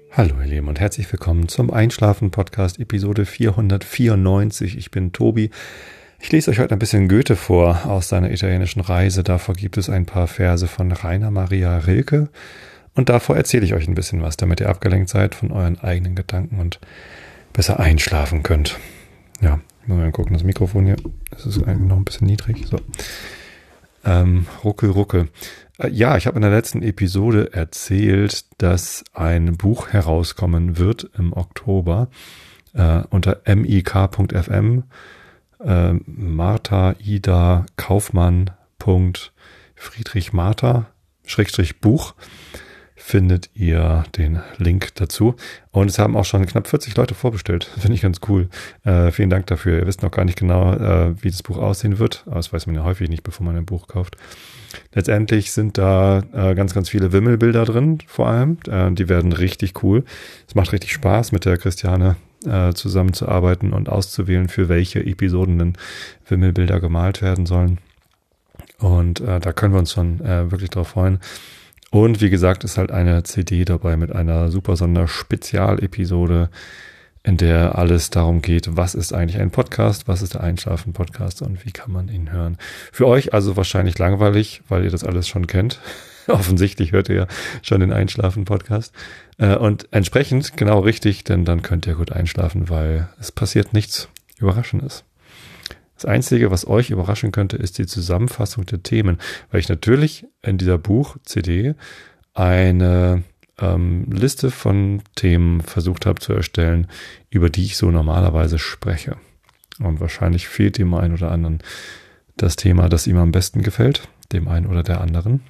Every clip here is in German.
Hallo ihr Lieben und herzlich willkommen zum Einschlafen-Podcast Episode 494. Ich bin Tobi. Ich lese euch heute ein bisschen Goethe vor aus seiner italienischen Reise. Davor gibt es ein paar Verse von Rainer Maria Rilke und davor erzähle ich euch ein bisschen was, damit ihr abgelenkt seid von euren eigenen Gedanken und besser einschlafen könnt. Ja, mal gucken, das Mikrofon hier, das ist eigentlich noch ein bisschen niedrig. So. Ruckel, ruckel. Ja, ich habe in der letzten Episode erzählt, dass ein Buch herauskommen wird im Oktober unter mik.fm Martha Ida Kaufmann Friedrich Martha Buch findet ihr den Link dazu. Und es haben auch schon knapp 40 Leute vorbestellt. Finde ich ganz cool. Vielen Dank dafür. Ihr wisst noch gar nicht genau, wie das Buch aussehen wird. Aber das weiß man ja häufig nicht, bevor man ein Buch kauft. Letztendlich sind da ganz, ganz viele Wimmelbilder drin, vor allem. Die werden richtig cool. Es macht richtig Spaß, mit der Christiane zusammenzuarbeiten und auszuwählen, für welche Episoden denn Wimmelbilder gemalt werden sollen. Und da können wir uns schon wirklich drauf freuen. Und wie gesagt, ist halt eine CD dabei mit einer super Sonderspezialepisode, in der alles darum geht, was ist eigentlich ein Podcast, was ist der Einschlafen-Podcast und wie kann man ihn hören. Für euch also wahrscheinlich langweilig, weil ihr das alles schon kennt. Offensichtlich hört ihr ja schon den Einschlafen-Podcast. Und entsprechend genau richtig, denn dann könnt ihr gut einschlafen, weil es passiert nichts Überraschendes. Das Einzige, was euch überraschen könnte, ist die Zusammenfassung der Themen, weil ich natürlich in dieser Buch-CD eine Liste von Themen versucht habe zu erstellen, über die ich so normalerweise spreche. Und wahrscheinlich fehlt dem einen oder anderen das Thema, das ihm am besten gefällt, dem einen oder der anderen.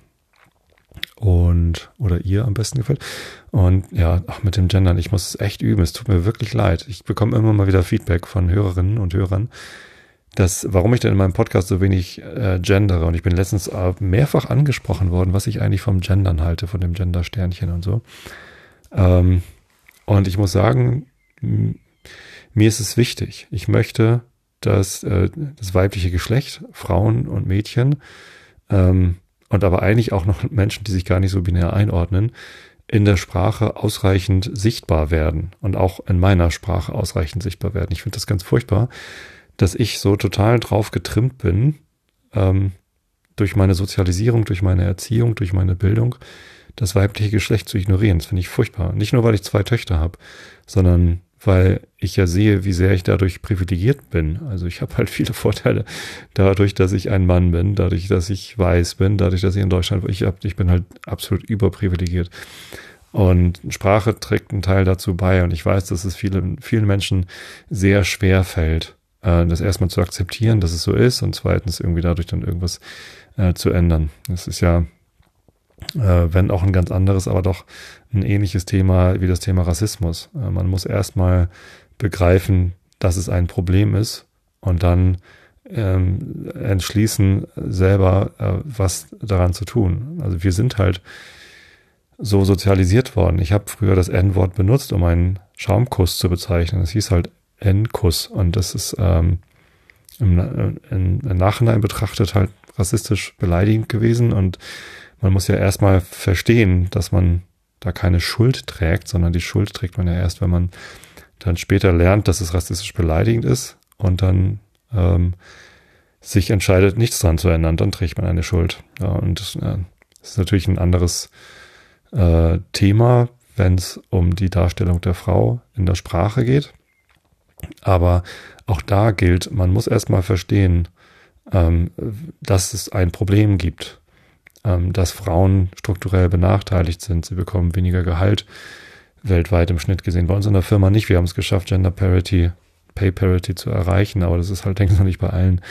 Oder ihr am besten gefällt. Und ja, auch mit dem Gendern, ich muss es echt üben, es tut mir wirklich leid. Ich bekomme immer mal wieder Feedback von Hörerinnen und Hörern, warum ich denn in meinem Podcast so wenig gendere. Und ich bin letztens mehrfach angesprochen worden, was ich eigentlich vom Gendern halte, von dem Gender-Sternchen und so. Und ich muss sagen, mir ist es wichtig. Ich möchte, dass das weibliche Geschlecht, Frauen und Mädchen, und aber eigentlich auch noch Menschen, die sich gar nicht so binär einordnen, in der Sprache ausreichend sichtbar werden und auch in meiner Sprache ausreichend sichtbar werden. Ich finde das ganz furchtbar, dass ich so total drauf getrimmt bin, durch meine Sozialisierung, durch meine Erziehung, durch meine Bildung, das weibliche Geschlecht zu ignorieren. Das finde ich furchtbar. Nicht nur, weil ich 2 Töchter habe, sondern weil ich ja sehe, wie sehr ich dadurch privilegiert bin. Also ich habe halt viele Vorteile dadurch, dass ich ein Mann bin, dadurch, dass ich weiß bin, dadurch, dass ich in Deutschland, ich bin halt absolut überprivilegiert. Und Sprache trägt einen Teil dazu bei. Und ich weiß, dass es vielen Menschen sehr schwer fällt, das erstmal zu akzeptieren, dass es so ist und zweitens irgendwie dadurch dann irgendwas zu ändern. Das ist ja, wenn auch ein ganz anderes, aber doch ein ähnliches Thema wie das Thema Rassismus. Man muss erstmal begreifen, dass es ein Problem ist und dann entschließen, selber was daran zu tun. Also wir sind halt so sozialisiert worden. Ich habe früher das N-Wort benutzt, um einen Schaumkuss zu bezeichnen. Das hieß halt N-Kuss und das ist im Nachhinein betrachtet halt rassistisch beleidigend gewesen und man muss ja erstmal verstehen, dass man da keine Schuld trägt, sondern die Schuld trägt man ja erst, wenn man dann später lernt, dass es rassistisch beleidigend ist und dann sich entscheidet, nichts dran zu ändern, dann trägt man eine Schuld. Ja, und das ist natürlich ein anderes Thema, wenn es um die Darstellung der Frau in der Sprache geht. Aber auch da gilt, man muss erstmal verstehen, dass es ein Problem gibt, dass Frauen strukturell benachteiligt sind. Sie bekommen weniger Gehalt weltweit im Schnitt gesehen. Bei uns in der Firma nicht. Wir haben es geschafft, Gender Parity, Pay Parity zu erreichen, aber das ist halt, denke ich, noch nicht bei allen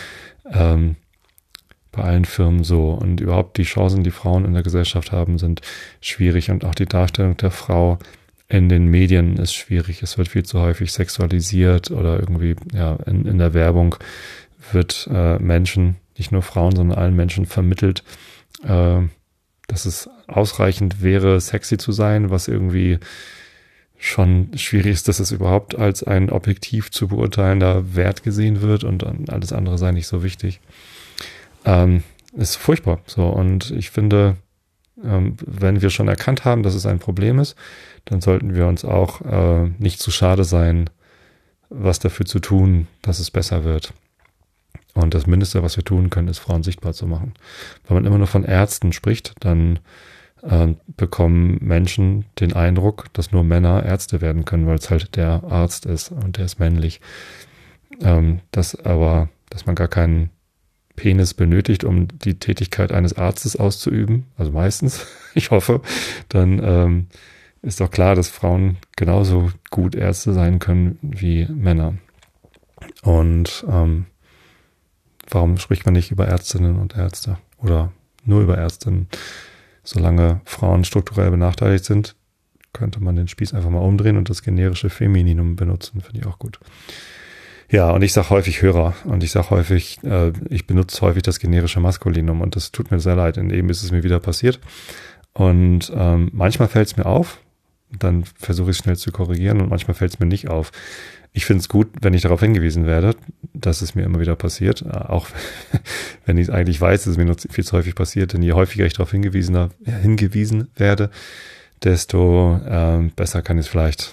Firmen so. Und überhaupt die Chancen, die Frauen in der Gesellschaft haben, sind schwierig und auch die Darstellung der Frau in den Medien ist schwierig. Es wird viel zu häufig sexualisiert oder irgendwie, ja, in der Werbung wird Menschen, nicht nur Frauen, sondern allen Menschen vermittelt, dass es ausreichend wäre, sexy zu sein, was irgendwie schon schwierig ist, dass es überhaupt als ein objektiv zu beurteilender Wert gesehen wird und alles andere sei nicht so wichtig. Ist furchtbar. So, und ich finde, wenn wir schon erkannt haben, dass es ein Problem ist, dann sollten wir uns auch nicht zu schade sein, was dafür zu tun, dass es besser wird. Und das Mindeste, was wir tun können, ist, Frauen sichtbar zu machen. Wenn man immer nur von Ärzten spricht, dann bekommen Menschen den Eindruck, dass nur Männer Ärzte werden können, weil es halt der Arzt ist und der ist männlich. Dass man gar keinen Penis benötigt, um die Tätigkeit eines Arztes auszuüben, also meistens, ich hoffe, dann ist doch klar, dass Frauen genauso gut Ärzte sein können wie Männer. Und warum spricht man nicht über Ärztinnen und Ärzte oder nur über Ärztinnen? Solange Frauen strukturell benachteiligt sind, könnte man den Spieß einfach mal umdrehen und das generische Femininum benutzen, finde ich auch gut. Ja, und ich sage häufig Hörer und ich sage häufig, ich benutze häufig das generische Maskulinum und das tut mir sehr leid. Und eben ist es mir wieder passiert. Und manchmal fällt es mir auf, dann versuche ich es schnell zu korrigieren und manchmal fällt es mir nicht auf. Ich finde es gut, wenn ich darauf hingewiesen werde, dass es mir immer wieder passiert, auch wenn ich eigentlich weiß, dass es mir nur viel zu häufig passiert, denn je häufiger ich darauf hingewiesen werde, desto besser kann ich es vielleicht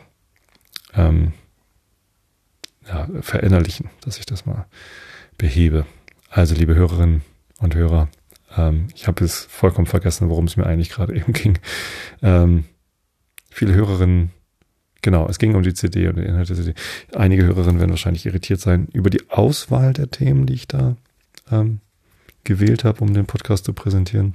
verinnerlichen, dass ich das mal behebe. Also liebe Hörerinnen und Hörer, ich habe es vollkommen vergessen, worum es mir eigentlich gerade eben ging. Viele Hörerinnen, genau, es ging um die CD und den Inhalt der CD. Einige Hörerinnen werden wahrscheinlich irritiert sein über die Auswahl der Themen, die ich da gewählt habe, um den Podcast zu präsentieren.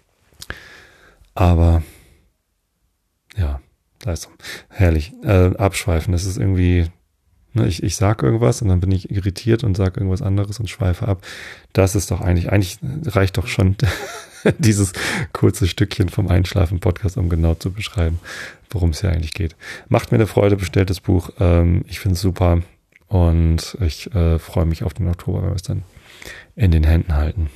Aber ja, da ist herrlich. Abschweifen, das ist irgendwie, ne, ich sage irgendwas und dann bin ich irritiert und sage irgendwas anderes und schweife ab. Das ist doch eigentlich reicht doch schon dieses kurze Stückchen vom Einschlafen-Podcast, um genau zu beschreiben, worum es hier eigentlich geht. Macht mir eine Freude, bestellt das Buch. Ich finde es super und ich freue mich auf den Oktober, wenn wir es dann in den Händen halten.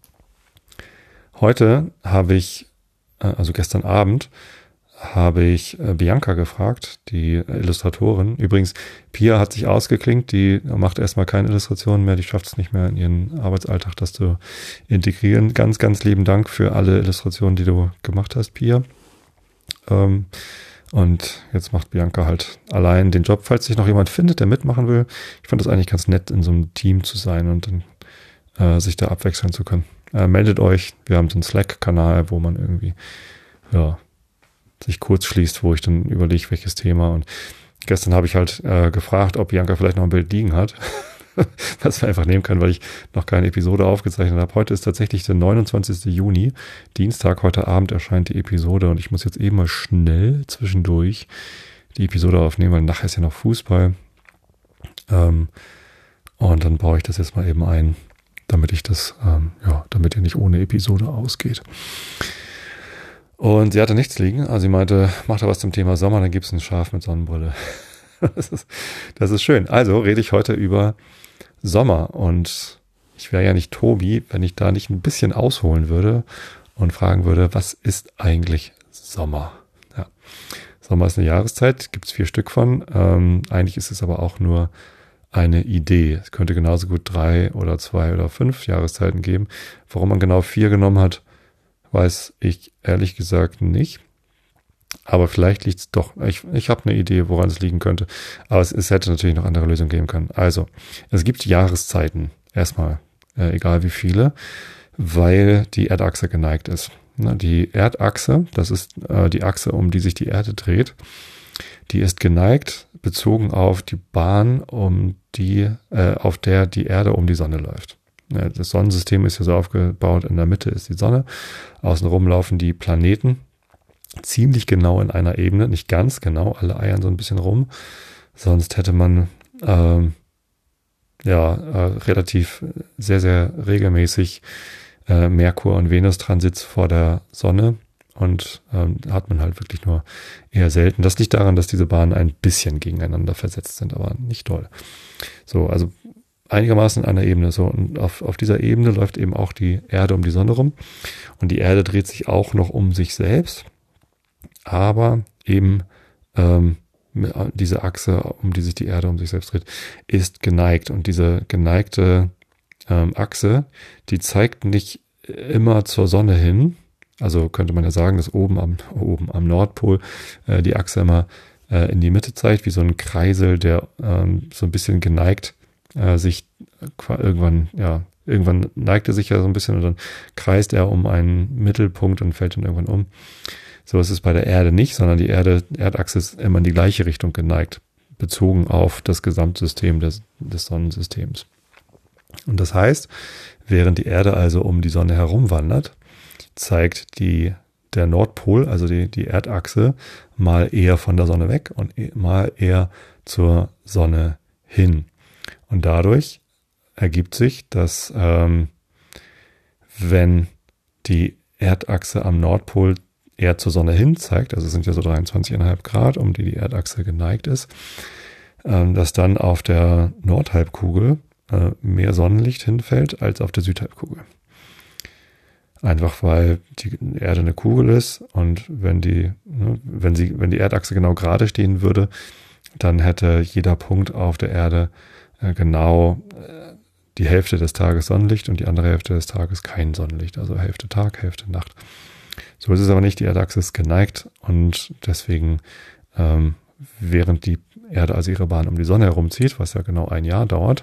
Heute habe ich, also gestern Abend, habe ich Bianca gefragt, die Illustratorin. Übrigens, Pia hat sich ausgeklinkt, die macht erstmal keine Illustrationen mehr, die schafft es nicht mehr in ihren Arbeitsalltag, das zu integrieren. Ganz, ganz lieben Dank für alle Illustrationen, die du gemacht hast, Pia. Und jetzt macht Bianca halt allein den Job, falls sich noch jemand findet, der mitmachen will. Ich fand das eigentlich ganz nett, in so einem Team zu sein und dann sich da abwechseln zu können. Meldet euch, wir haben so einen Slack-Kanal, wo man irgendwie, sich kurz schließt, wo ich dann überlege, welches Thema. Und gestern habe ich halt gefragt, ob Bianca vielleicht noch ein Bild liegen hat, was wir einfach nehmen können, weil ich noch keine Episode aufgezeichnet habe. Heute ist tatsächlich der 29. Juni, Dienstag, heute Abend erscheint die Episode und ich muss jetzt eben mal schnell zwischendurch die Episode aufnehmen, weil nachher ist ja noch Fußball. Und dann baue ich das jetzt mal eben ein, damit ich das, damit ihr nicht ohne Episode ausgeht. Und sie hatte nichts liegen, also sie meinte, mach da was zum Thema Sommer, dann gibt's ein Schaf mit Sonnenbrille. Das ist schön. Also rede ich heute über Sommer und ich wäre ja nicht Tobi, wenn ich da nicht ein bisschen ausholen würde und fragen würde, was ist eigentlich Sommer? Ja. Sommer ist eine Jahreszeit, gibt's 4 Stück von. Eigentlich ist es aber auch nur eine Idee. Es könnte genauso gut 3 oder 2 oder 5 Jahreszeiten geben. Warum man genau 4 genommen hat, weiß ich ehrlich gesagt nicht. Aber vielleicht liegt es doch. Ich habe eine Idee, woran es liegen könnte. Aber es hätte natürlich noch andere Lösungen geben können. Also, es gibt Jahreszeiten. Erstmal, egal wie viele, weil die Erdachse geneigt ist. Die Erdachse, das ist die Achse, um die sich die Erde dreht, die ist geneigt, bezogen auf die Bahn, auf der die Erde um die Sonne läuft. Das Sonnensystem ist ja so aufgebaut, in der Mitte ist die Sonne, außenrum laufen die Planeten ziemlich genau in einer Ebene, nicht ganz genau, alle eiern so ein bisschen rum, sonst hätte man relativ sehr, sehr regelmäßig Merkur- und Venus-Transits vor der Sonne und hat man halt wirklich nur eher selten. Das liegt daran, dass diese Bahnen ein bisschen gegeneinander versetzt sind, aber nicht doll. So, also einigermaßen an der Ebene. So, und auf dieser Ebene läuft eben auch die Erde um die Sonne rum. Und die Erde dreht sich auch noch um sich selbst. Aber eben diese Achse, um die sich die Erde um sich selbst dreht, ist geneigt. Und diese geneigte Achse, die zeigt nicht immer zur Sonne hin, Also könnte man ja sagen, dass oben am Nordpol die Achse immer in die Mitte zeigt, wie so ein Kreisel, der so ein bisschen geneigt sich irgendwann neigt er sich ja so ein bisschen und dann kreist er um einen Mittelpunkt und fällt dann irgendwann um. So ist es bei der Erde nicht, sondern die Erdachse ist immer in die gleiche Richtung geneigt, bezogen auf das Gesamtsystem des Sonnensystems. Und das heißt, während die Erde also um die Sonne herum wandert, zeigt der Nordpol, also die Erdachse, mal eher von der Sonne weg und mal eher zur Sonne hin. Und dadurch ergibt sich, dass wenn die Erdachse am Nordpol eher zur Sonne hin zeigt, also es sind ja so 23,5 Grad, um die Erdachse geneigt ist, dass dann auf der Nordhalbkugel mehr Sonnenlicht hinfällt als auf der Südhalbkugel. Einfach weil die Erde eine Kugel ist und wenn die Erdachse genau gerade stehen würde, dann hätte jeder Punkt auf der Erde genau die Hälfte des Tages Sonnenlicht und die andere Hälfte des Tages kein Sonnenlicht, also Hälfte Tag, Hälfte Nacht. So ist es aber nicht, die Erdachse ist geneigt und deswegen, während die Erde also ihre Bahn um die Sonne herumzieht, was ja genau ein Jahr dauert,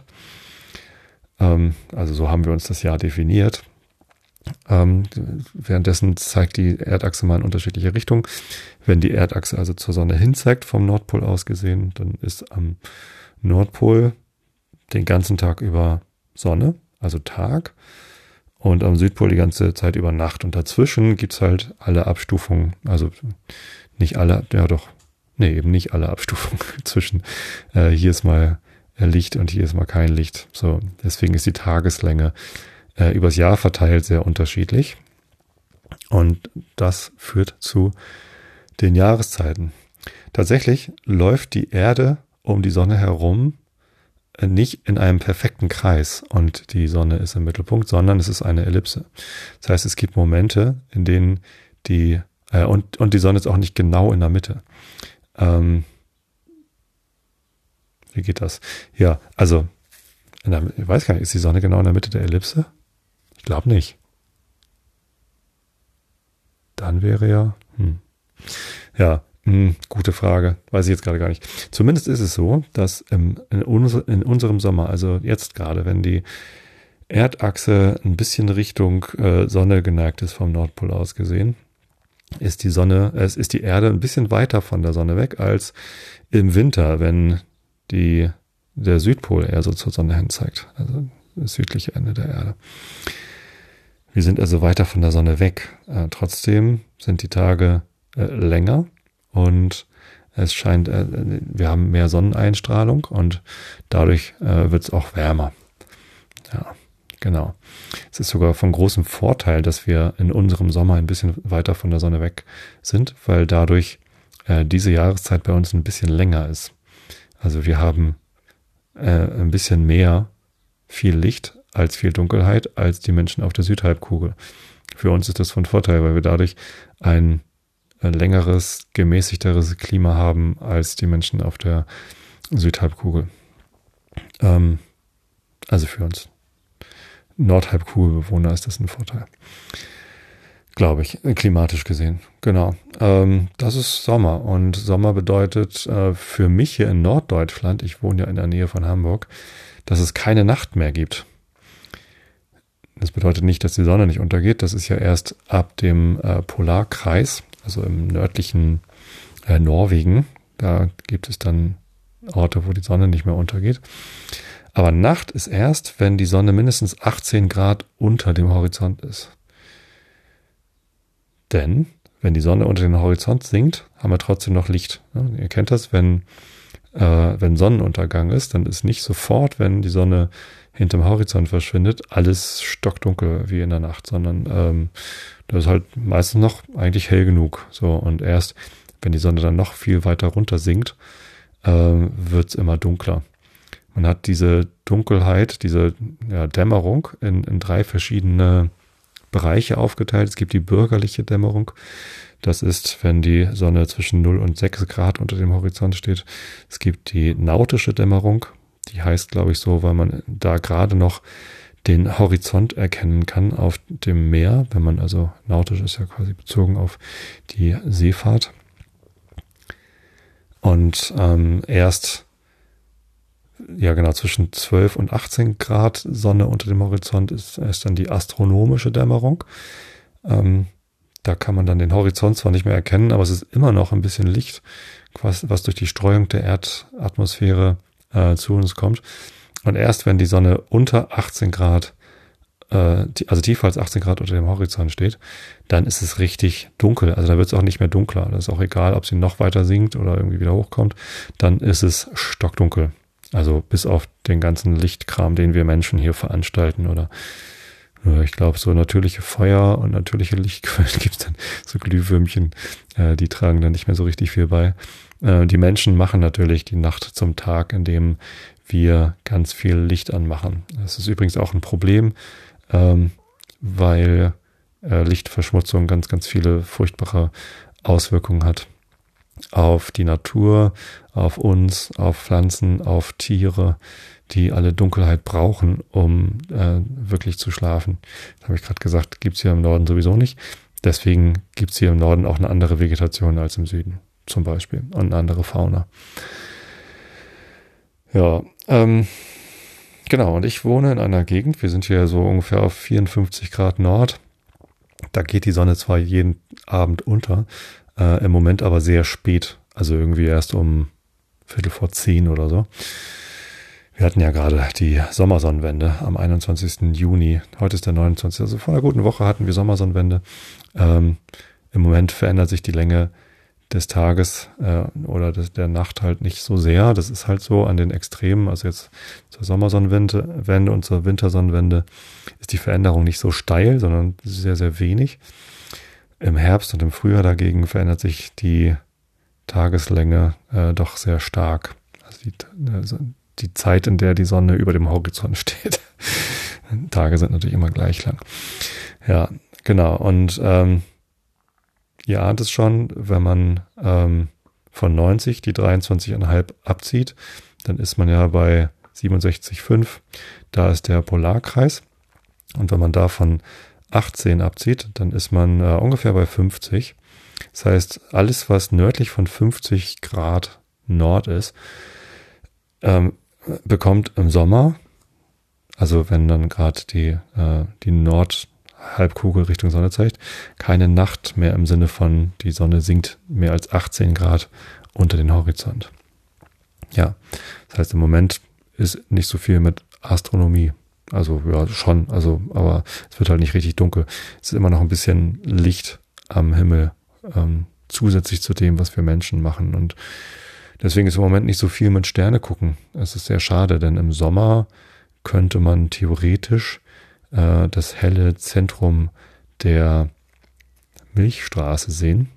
also so haben wir uns das Jahr definiert, währenddessen zeigt die Erdachse mal in unterschiedliche Richtungen. Wenn die Erdachse also zur Sonne hin zeigt, vom Nordpol aus gesehen, dann ist am Nordpol den ganzen Tag über Sonne, also Tag, und am Südpol die ganze Zeit über Nacht. Und dazwischen gibt's halt alle Abstufungen, also nicht alle, eben nicht alle Abstufungen zwischen hier ist mal Licht und hier ist mal kein Licht. So, deswegen ist die Tageslänge übers Jahr verteilt sehr unterschiedlich. Und das führt zu den Jahreszeiten. Tatsächlich läuft die Erde um die Sonne herum nicht in einem perfekten Kreis und die Sonne ist im Mittelpunkt, sondern es ist eine Ellipse. Das heißt, es gibt Momente, in denen und die Sonne ist auch nicht genau in der Mitte. Wie geht das? Ja, also, ich weiß gar nicht, ist die Sonne genau in der Mitte der Ellipse? Ich glaube nicht. Dann wäre gute Frage. Weiß ich jetzt gerade gar nicht. Zumindest ist es so, dass in unserem Sommer, also jetzt gerade, wenn die Erdachse ein bisschen Richtung Sonne geneigt ist vom Nordpol aus gesehen, ist die Erde ein bisschen weiter von der Sonne weg als im Winter, wenn der Südpol eher so zur Sonne hin zeigt, also das südliche Ende der Erde. Wir sind also weiter von der Sonne weg. Trotzdem sind die Tage länger und es scheint, wir haben mehr Sonneneinstrahlung und dadurch wird es auch wärmer. Ja, genau. Es ist sogar von großem Vorteil, dass wir in unserem Sommer ein bisschen weiter von der Sonne weg sind, weil dadurch diese Jahreszeit bei uns ein bisschen länger ist. Also wir haben ein bisschen mehr viel Licht als viel Dunkelheit als die Menschen auf der Südhalbkugel. Für uns ist das von Vorteil, weil wir dadurch ein längeres, gemäßigteres Klima haben als die Menschen auf der Südhalbkugel. Also für uns Nordhalbkugelbewohner ist das ein Vorteil. Glaube ich, klimatisch gesehen. Genau. Das ist Sommer. Und Sommer bedeutet für mich hier in Norddeutschland, ich wohne ja in der Nähe von Hamburg, dass es keine Nacht mehr gibt. Das bedeutet nicht, dass die Sonne nicht untergeht. Das ist ja erst ab dem Polarkreis, also im nördlichen Norwegen. Da gibt es dann Orte, wo die Sonne nicht mehr untergeht. Aber Nacht ist erst, wenn die Sonne mindestens 18 Grad unter dem Horizont ist. Denn wenn die Sonne unter den Horizont sinkt, haben wir trotzdem noch Licht. Ja, ihr kennt das, wenn Sonnenuntergang ist, dann ist nicht sofort, wenn die Sonne hinterm Horizont verschwindet, alles stockdunkel wie in der Nacht, sondern das ist halt meistens noch eigentlich hell genug. So, und erst, wenn die Sonne dann noch viel weiter runter sinkt, wird es immer dunkler. Man hat diese Dunkelheit, diese Dämmerung in 3 verschiedene Bereiche aufgeteilt. Es gibt die bürgerliche Dämmerung. Das ist, wenn die Sonne zwischen 0 und 6 Grad unter dem Horizont steht. Es gibt die nautische Dämmerung. Die heißt, glaube ich, so, weil man da gerade noch den Horizont erkennen kann auf dem Meer, wenn man also nautisch ist ja quasi bezogen auf die Seefahrt. Und erst ja genau zwischen 12 und 18 Grad Sonne unter dem Horizont ist dann die astronomische Dämmerung. Da kann man dann den Horizont zwar nicht mehr erkennen, aber es ist immer noch ein bisschen Licht, was durch die Streuung der Erdatmosphäre zu uns kommt. Und erst wenn die Sonne unter 18 Grad, also tiefer als 18 Grad unter dem Horizont steht, dann ist es richtig dunkel. Also da wird es auch nicht mehr dunkler. Das ist auch egal, ob sie noch weiter sinkt oder irgendwie wieder hochkommt. Dann ist es stockdunkel. Also bis auf den ganzen Lichtkram, den wir Menschen hier veranstalten oder ich glaube, so natürliche Feuer und natürliche Lichtquellen gibt es dann, so Glühwürmchen, die tragen dann nicht mehr so richtig viel bei. Die Menschen machen natürlich die Nacht zum Tag, indem wir ganz viel Licht anmachen. Das ist übrigens auch ein Problem, weil Lichtverschmutzung ganz, ganz viele furchtbare Auswirkungen hat auf die Natur, auf uns, auf Pflanzen, auf Tiere, die alle Dunkelheit brauchen, um wirklich zu schlafen. Das habe ich gerade gesagt, gibt's hier im Norden sowieso nicht. Deswegen gibt's hier im Norden auch eine andere Vegetation als im Süden zum Beispiel und eine andere Fauna. Ja, genau. Und ich wohne in einer Gegend, wir sind hier so ungefähr auf 54 Grad Nord. Da geht die Sonne zwar jeden Abend unter, im Moment aber sehr spät, also irgendwie erst um 9:45 oder so. Wir hatten ja gerade die Sommersonnenwende am 21. Juni. Heute ist der 29. Also vor einer guten Woche hatten wir Sommersonnenwende. Im Moment verändert sich die Länge des Tages oder der Nacht halt nicht so sehr. Das ist halt so an den Extremen. Also jetzt zur Sommersonnenwende und zur Wintersonnenwende ist die Veränderung nicht so steil, sondern sehr, sehr wenig. Im Herbst und im Frühjahr dagegen verändert sich die Tageslänge doch sehr stark. Also die Zeit, in der die Sonne über dem Horizont steht. Tage sind natürlich immer gleich lang. Ja, genau. Und ihr ahnt es schon, wenn man von 90 die 23,5 abzieht, dann ist man ja bei 67,5. Da ist der Polarkreis. Und wenn man davon 18 abzieht, dann ist man ungefähr bei 50. Das heißt, alles, was nördlich von 50 Grad Nord ist, bekommt im Sommer, also wenn dann gerade die Nordhalbkugel Richtung Sonne zeigt, keine Nacht mehr im Sinne von die Sonne sinkt mehr als 18 Grad unter den Horizont. Ja, das heißt im Moment ist nicht so viel mit Astronomie. Also ja schon, aber es wird halt nicht richtig dunkel. Es ist immer noch ein bisschen Licht am Himmel, zusätzlich zu dem, was wir Menschen machen. Und deswegen ist im Moment nicht so viel mit Sterne gucken. Es ist sehr schade, denn im Sommer könnte man theoretisch das helle Zentrum der Milchstraße sehen,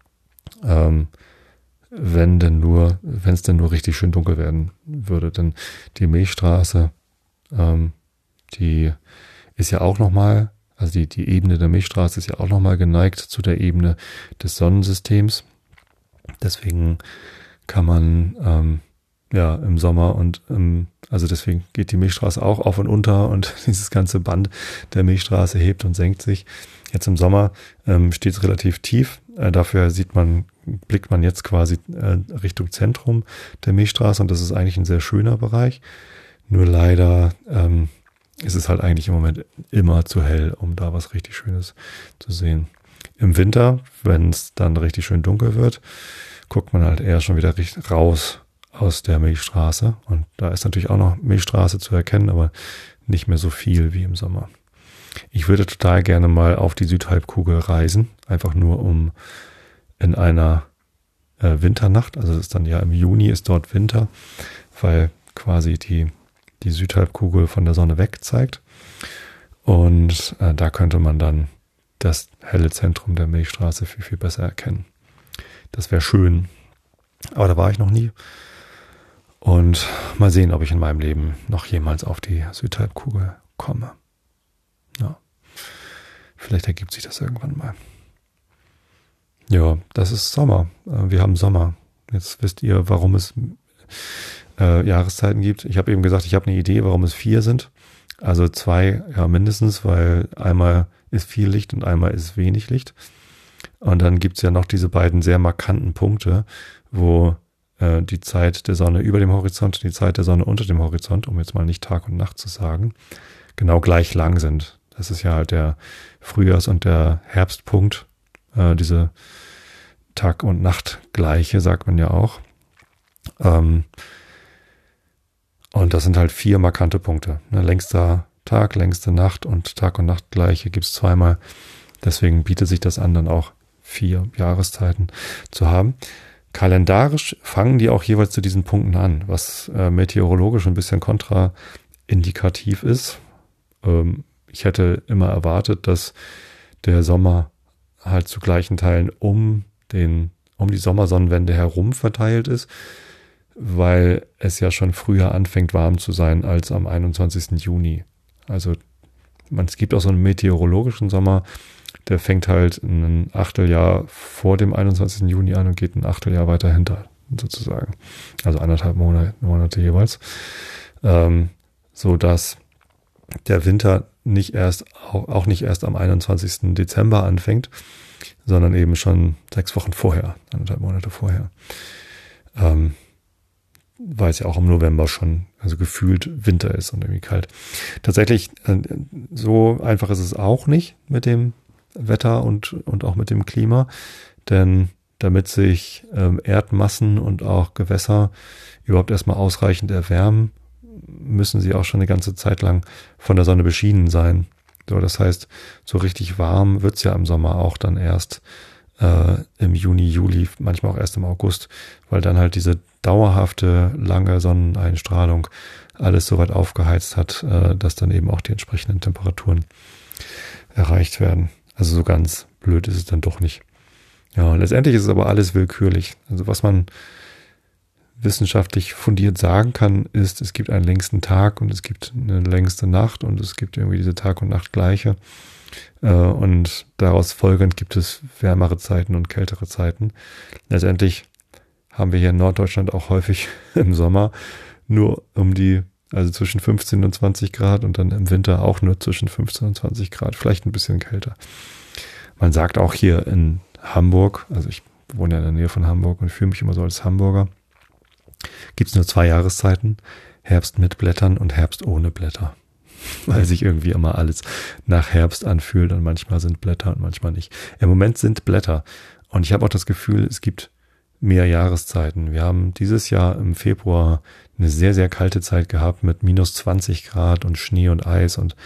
wenn es denn nur richtig schön dunkel werden würde. Denn die Milchstraße, die ist ja auch nochmal, also die Ebene der Milchstraße ist ja auch nochmal geneigt zu der Ebene des Sonnensystems. Deswegen kann man im Sommer und also deswegen geht die Milchstraße auch auf und unter und dieses ganze Band der Milchstraße hebt und senkt sich. Jetzt im Sommer steht es relativ tief. Dafür blickt man jetzt quasi Richtung Zentrum der Milchstraße und das ist eigentlich ein sehr schöner Bereich. Nur leider ist es halt eigentlich im Moment immer zu hell, um da was richtig Schönes zu sehen. Im Winter, wenn es dann richtig schön dunkel wird, guckt man halt eher schon wieder raus aus der Milchstraße. Und da ist natürlich auch noch Milchstraße zu erkennen, aber nicht mehr so viel wie im Sommer. Ich würde total gerne mal auf die Südhalbkugel reisen, einfach nur um in einer Winternacht, also es ist dann ja im Juni ist dort Winter, weil quasi die Südhalbkugel von der Sonne weg zeigt. Und da könnte man dann das helle Zentrum der Milchstraße viel, viel besser erkennen. Das wäre schön. Aber da war ich noch nie. Und mal sehen, ob ich in meinem Leben noch jemals auf die Südhalbkugel komme. Ja. Vielleicht ergibt sich das irgendwann mal. Ja, das ist Sommer. Wir haben Sommer. Jetzt wisst ihr, warum es Jahreszeiten gibt. Ich habe eben gesagt, ich habe eine Idee, warum es 4 sind. Also 2, ja mindestens, weil einmal ist viel Licht und einmal ist wenig Licht. Und dann gibt's ja noch diese beiden sehr markanten Punkte, wo die Zeit der Sonne über dem Horizont und die Zeit der Sonne unter dem Horizont, um jetzt mal nicht Tag und Nacht zu sagen, genau gleich lang sind. Das ist ja halt der Frühjahrs- und der Herbstpunkt, diese Tag- und Nachtgleiche, sagt man ja auch. Und das sind halt 4 markante Punkte. Ne? Längster Tag, längste Nacht und Tag- und Nachtgleiche gibt's zweimal. Deswegen bietet sich das an, dann auch 4 Jahreszeiten zu haben. Kalendarisch fangen die auch jeweils zu diesen Punkten an, was meteorologisch ein bisschen kontraindikativ ist. Ich hätte immer erwartet, dass der Sommer halt zu gleichen Teilen um die Sommersonnenwende herum verteilt ist, weil es ja schon früher anfängt warm zu sein als am 21. Juni. Also es gibt auch so einen meteorologischen Sommer, der fängt halt ein Achteljahr vor dem 21. Juni an und geht ein Achteljahr weiter hinter, sozusagen. Also 1,5 Monate jeweils. So dass der Winter auch nicht erst am 21. Dezember anfängt, sondern eben schon 6 Wochen vorher, 1,5 Monate vorher. Weil es ja auch im November schon, also gefühlt Winter ist und irgendwie kalt. Tatsächlich, so einfach ist es auch nicht mit dem Wetter und auch mit dem Klima, denn damit sich Erdmassen und auch Gewässer überhaupt erstmal ausreichend erwärmen, müssen sie auch schon eine ganze Zeit lang von der Sonne beschienen sein. So, das heißt, so richtig warm wird's ja im Sommer auch dann erst im Juni, Juli, manchmal auch erst im August, weil dann halt diese dauerhafte, lange Sonneneinstrahlung alles so weit aufgeheizt hat, dass dann eben auch die entsprechenden Temperaturen erreicht werden. Also so ganz blöd ist es dann doch nicht. Ja, letztendlich ist es aber alles willkürlich. Also was man wissenschaftlich fundiert sagen kann, ist, es gibt einen längsten Tag und es gibt eine längste Nacht und es gibt irgendwie diese Tag- und Nachtgleiche. Und daraus folgend gibt es wärmere Zeiten und kältere Zeiten. Letztendlich haben wir hier in Norddeutschland auch häufig im Sommer nur also zwischen 15 und 20 Grad und dann im Winter auch nur zwischen 15 und 20 Grad, vielleicht ein bisschen kälter. Man sagt auch hier in Hamburg, also ich wohne ja in der Nähe von Hamburg und fühle mich immer so als Hamburger, gibt es nur 2 Jahreszeiten, Herbst mit Blättern und Herbst ohne Blätter. Weil sich irgendwie immer alles nach Herbst anfühlt und manchmal sind Blätter und manchmal nicht. Im Moment sind Blätter und ich habe auch das Gefühl, es gibt mehr Jahreszeiten. Wir haben dieses Jahr im Februar eine sehr, sehr kalte Zeit gehabt mit minus 20 Grad und Schnee und Eis und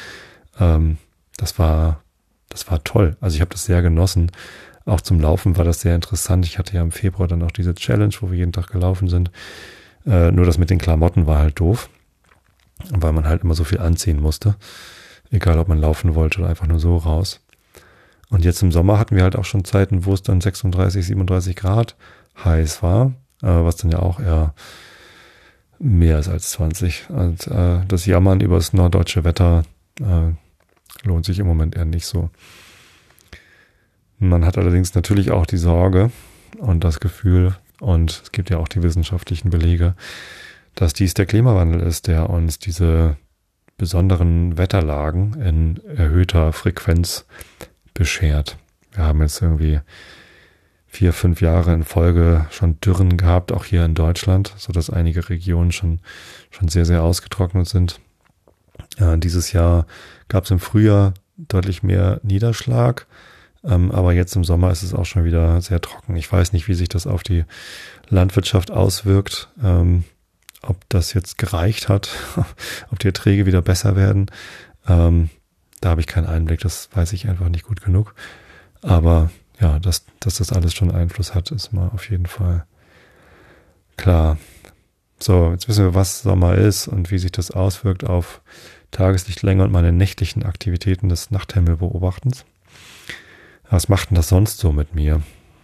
das war toll. Also ich habe das sehr genossen. Auch zum Laufen war das sehr interessant. Ich hatte ja im Februar dann auch diese Challenge, wo wir jeden Tag gelaufen sind. Nur das mit den Klamotten war halt doof, weil man halt immer so viel anziehen musste. Egal, ob man laufen wollte oder einfach nur so raus. Und jetzt im Sommer hatten wir halt auch schon Zeiten, wo es dann 36, 37 Grad heiß war, was dann ja auch eher mehr ist als 20. Und das Jammern über das norddeutsche Wetter lohnt sich im Moment eher nicht so. Man hat allerdings natürlich auch die Sorge und das Gefühl, und es gibt ja auch die wissenschaftlichen Belege, dass dies der Klimawandel ist, der uns diese besonderen Wetterlagen in erhöhter Frequenz beschert. Wir haben jetzt irgendwie 4, 5 Jahre in Folge schon Dürren gehabt, auch hier in Deutschland, so dass einige Regionen schon sehr, sehr ausgetrocknet sind. Dieses Jahr gab es im Frühjahr deutlich mehr Niederschlag, aber jetzt im Sommer ist es auch schon wieder sehr trocken. Ich weiß nicht, wie sich das auf die Landwirtschaft auswirkt, ob das jetzt gereicht hat, ob die Erträge wieder besser werden. Da habe ich keinen Einblick, das weiß ich einfach nicht gut genug. Aber ja, dass das alles schon Einfluss hat, ist mal auf jeden Fall klar. So, jetzt wissen wir, was Sommer ist und wie sich das auswirkt auf Tageslichtlänge und meine nächtlichen Aktivitäten des Nachthimmelbeobachtens. Was macht denn das sonst so mit mir?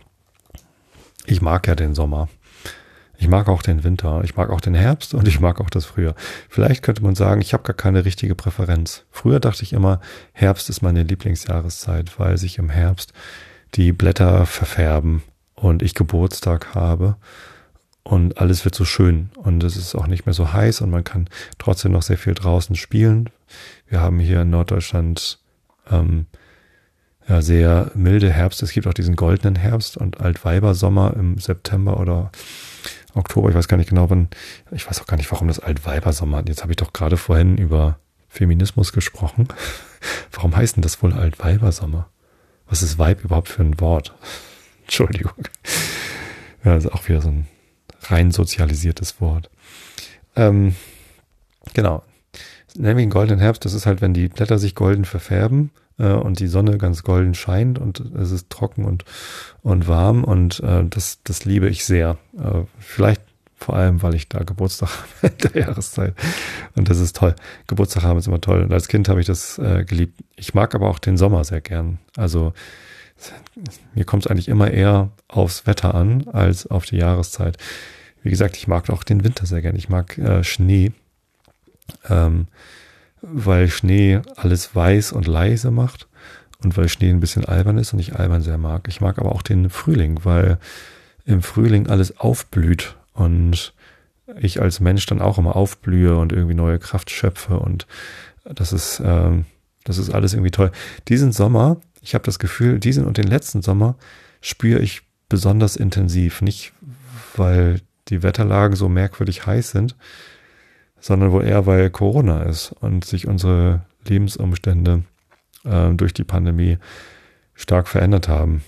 Ich mag ja den Sommer. Ich mag auch den Winter. Ich mag auch den Herbst und ich mag auch das Frühjahr. Vielleicht könnte man sagen, ich habe gar keine richtige Präferenz. Früher dachte ich immer, Herbst ist meine Lieblingsjahreszeit, weil sich im Herbst die Blätter verfärben und ich Geburtstag habe und alles wird so schön und es ist auch nicht mehr so heiß und man kann trotzdem noch sehr viel draußen spielen. Wir haben hier in Norddeutschland ja, sehr milde Herbst. Es gibt auch diesen goldenen Herbst und Altweibersommer im September oder Oktober. Ich weiß gar nicht genau wann. Ich weiß auch gar nicht, warum das Altweibersommer. Jetzt habe ich doch gerade vorhin über Feminismus gesprochen. Warum heißt denn das wohl Altweibersommer? Was ist Weib überhaupt für ein Wort? Entschuldigung. Ja, das ist auch wieder so ein rein sozialisiertes Wort. Genau. Nennen wir ihn goldenen Herbst. Das ist halt, wenn die Blätter sich golden verfärben und die Sonne ganz golden scheint und es ist trocken und warm und das liebe ich sehr. Vielleicht vor allem, weil ich da Geburtstag habe in der Jahreszeit und das ist toll. Geburtstag haben ist immer toll und als Kind habe ich das geliebt. Ich mag aber auch den Sommer sehr gern. Also mir kommt es eigentlich immer eher aufs Wetter an als auf die Jahreszeit. Wie gesagt, ich mag auch den Winter sehr gern. Ich mag Schnee. Weil Schnee alles weiß und leise macht und weil Schnee ein bisschen albern ist und ich albern sehr mag. Ich mag aber auch den Frühling, weil im Frühling alles aufblüht und ich als Mensch dann auch immer aufblühe und irgendwie neue Kraft schöpfe und das ist alles irgendwie toll. Diesen Sommer, ich habe das Gefühl, diesen und den letzten Sommer spüre ich besonders intensiv. Nicht, weil die Wetterlagen so merkwürdig heiß sind, sondern wohl eher, weil Corona ist und sich unsere Lebensumstände durch die Pandemie stark verändert haben.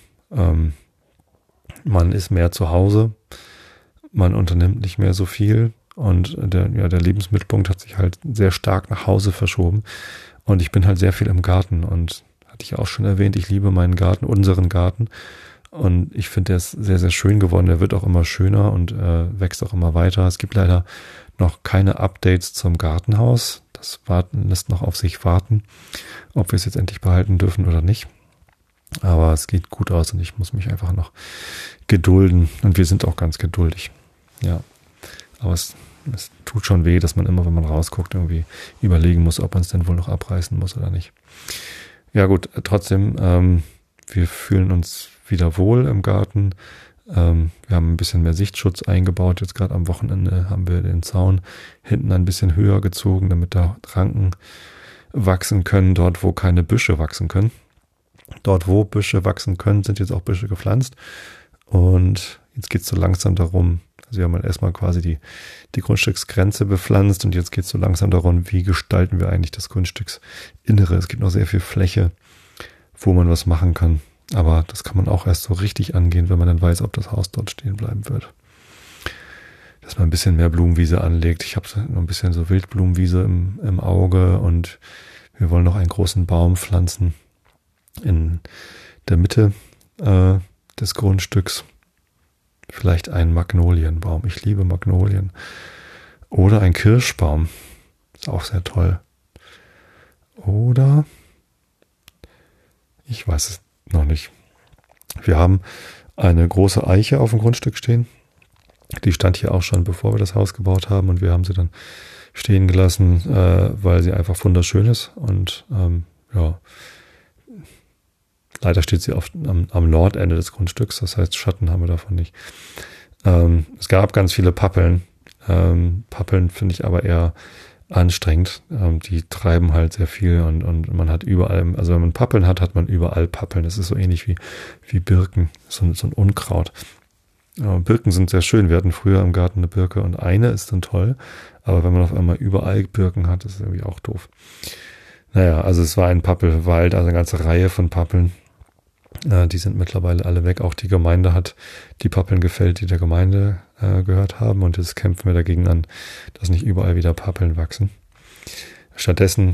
Man ist mehr zu Hause, man unternimmt nicht mehr so viel und der Lebensmittelpunkt hat sich halt sehr stark nach Hause verschoben und ich bin halt sehr viel im Garten und hatte ich auch schon erwähnt, ich liebe meinen Garten, unseren Garten und ich finde, der ist sehr, sehr schön geworden, der wird auch immer schöner und wächst auch immer weiter. Es gibt leider noch keine Updates zum Gartenhaus. Das lässt noch auf sich warten, ob wir es jetzt endlich behalten dürfen oder nicht. Aber es geht gut aus und ich muss mich einfach noch gedulden. Und wir sind auch ganz geduldig. Ja, aber es tut schon weh, dass man immer, wenn man rausguckt, irgendwie überlegen muss, ob man es denn wohl noch abreißen muss oder nicht. Ja gut, trotzdem, wir fühlen uns wieder wohl im Garten. Wir haben ein bisschen mehr Sichtschutz eingebaut. Jetzt gerade am Wochenende haben wir den Zaun hinten ein bisschen höher gezogen, damit da Ranken wachsen können, dort wo keine Büsche wachsen können. Dort wo Büsche wachsen können, sind jetzt auch Büsche gepflanzt. Und jetzt geht es so langsam darum, also wir haben erstmal quasi die Grundstücksgrenze bepflanzt und jetzt geht es so langsam darum, wie gestalten wir eigentlich das Grundstücksinnere. Es gibt noch sehr viel Fläche, wo man was machen kann. Aber das kann man auch erst so richtig angehen, wenn man dann weiß, ob das Haus dort stehen bleiben wird. Dass man ein bisschen mehr Blumenwiese anlegt. Ich habe noch ein bisschen so Wildblumenwiese im Auge und wir wollen noch einen großen Baum pflanzen in der Mitte des Grundstücks. Vielleicht einen Magnolienbaum. Ich liebe Magnolien. Oder ein Kirschbaum. Ist auch sehr toll. Oder ich weiß es noch nicht. Wir haben eine große Eiche auf dem Grundstück stehen. Die stand hier auch schon, bevor wir das Haus gebaut haben und wir haben sie dann stehen gelassen, weil sie einfach wunderschön ist und leider steht sie am Nordende des Grundstücks, das heißt Schatten haben wir davon nicht. Es gab ganz viele Pappeln. Pappeln finde ich aber eher anstrengend. Die treiben halt sehr viel und man hat überall, also wenn man Pappeln hat man überall Pappeln. Das ist so ähnlich wie Birken, so ein Unkraut. Birken sind sehr schön. Wir hatten früher im Garten eine Birke und eine ist dann toll, aber wenn man auf einmal überall Birken hat, ist es irgendwie auch doof. Naja, also es war ein Pappelwald, also eine ganze Reihe von Pappeln. Die sind mittlerweile alle weg. Auch die Gemeinde hat die Pappeln gefällt, die der Gemeinde gehört haben. Und jetzt kämpfen wir dagegen an, dass nicht überall wieder Pappeln wachsen. Stattdessen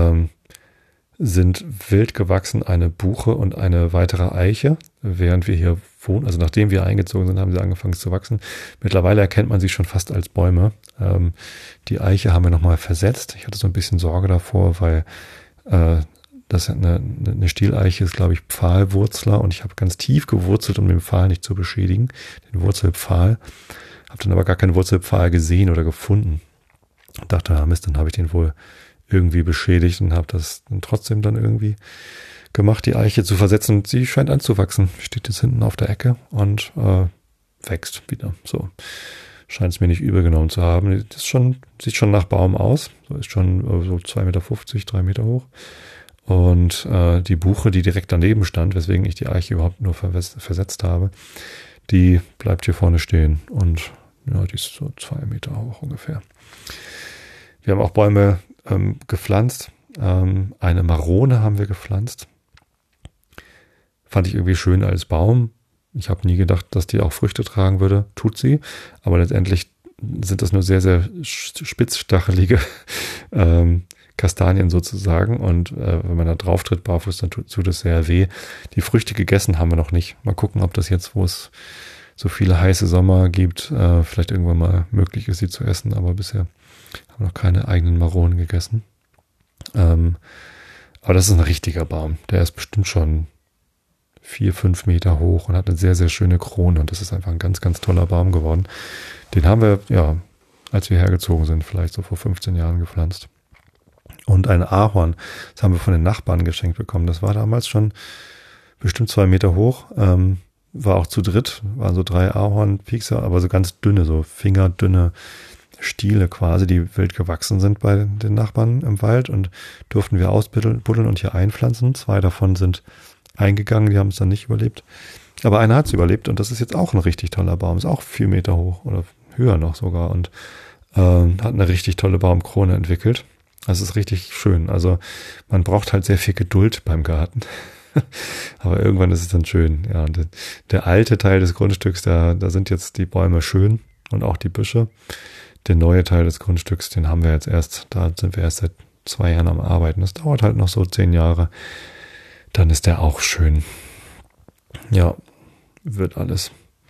sind wild gewachsen eine Buche und eine weitere Eiche, während wir hier wohnen. Also nachdem wir eingezogen sind, haben sie angefangen zu wachsen. Mittlerweile erkennt man sie schon fast als Bäume. Die Eiche haben wir nochmal versetzt. Ich hatte so ein bisschen Sorge davor, weil das eine Stieleiche ist, glaube ich, Pfahlwurzler und ich habe ganz tief gewurzelt, um den Pfahl nicht zu beschädigen, den Wurzelpfahl. Habe dann aber gar keinen Wurzelpfahl gesehen oder gefunden. Und dachte, Mist, dann habe ich den wohl irgendwie beschädigt und habe das dann trotzdem dann irgendwie gemacht, die Eiche zu versetzen. Und sie scheint anzuwachsen. Steht jetzt hinten auf der Ecke und wächst wieder. So. scheint es mir nicht übel genommen zu haben. Das sieht schon nach Baum aus. So ist schon so 2,50 Meter, 3 Meter hoch. Und die Buche, die direkt daneben stand, weswegen ich die Eiche überhaupt nur versetzt habe, die bleibt hier vorne stehen. Und ja, die ist so 2 Meter hoch ungefähr. Wir haben auch Bäume gepflanzt. Eine Marone haben wir gepflanzt. Fand ich irgendwie schön als Baum. Ich habe nie gedacht, dass die auch Früchte tragen würde. Tut sie. Aber letztendlich sind das nur sehr, sehr spitzstachelige Kastanien sozusagen. Und wenn man da drauf tritt, barfuß, dann tut es sehr weh. Die Früchte gegessen haben wir noch nicht. Mal gucken, ob das jetzt, wo es so viele heiße Sommer gibt, vielleicht irgendwann mal möglich ist, sie zu essen. Aber bisher haben wir noch keine eigenen Maronen gegessen. Aber das ist ein richtiger Baum. Der ist bestimmt schon 4-5 Meter hoch und hat eine sehr, sehr schöne Krone. Und das ist einfach ein ganz, ganz toller Baum geworden. Den haben wir, ja, als wir hergezogen sind, vielleicht so vor 15 Jahren gepflanzt. Und ein Ahorn, das haben wir von den Nachbarn geschenkt bekommen. Das war damals schon bestimmt 2 Meter hoch. War auch zu dritt, waren so 3 Ahornpiekser, aber so ganz dünne, so fingerdünne Stiele quasi, die wild gewachsen sind bei den Nachbarn im Wald und durften wir ausbuddeln und hier einpflanzen. 2 davon sind eingegangen, die haben es dann nicht überlebt. Aber einer hat es überlebt und das ist jetzt auch ein richtig toller Baum. Ist auch 4 Meter hoch oder höher noch sogar und hat eine richtig tolle Baumkrone entwickelt. Das ist richtig schön. Also man braucht halt sehr viel Geduld beim Garten. Aber irgendwann ist es dann schön. Ja, und der alte Teil des Grundstücks, da sind jetzt die Bäume schön und auch die Büsche. Der neue Teil des Grundstücks, den haben wir jetzt da sind wir erst seit 2 Jahren am Arbeiten. Das dauert halt noch so 10 Jahre. Dann ist der auch schön. Ja, wird alles.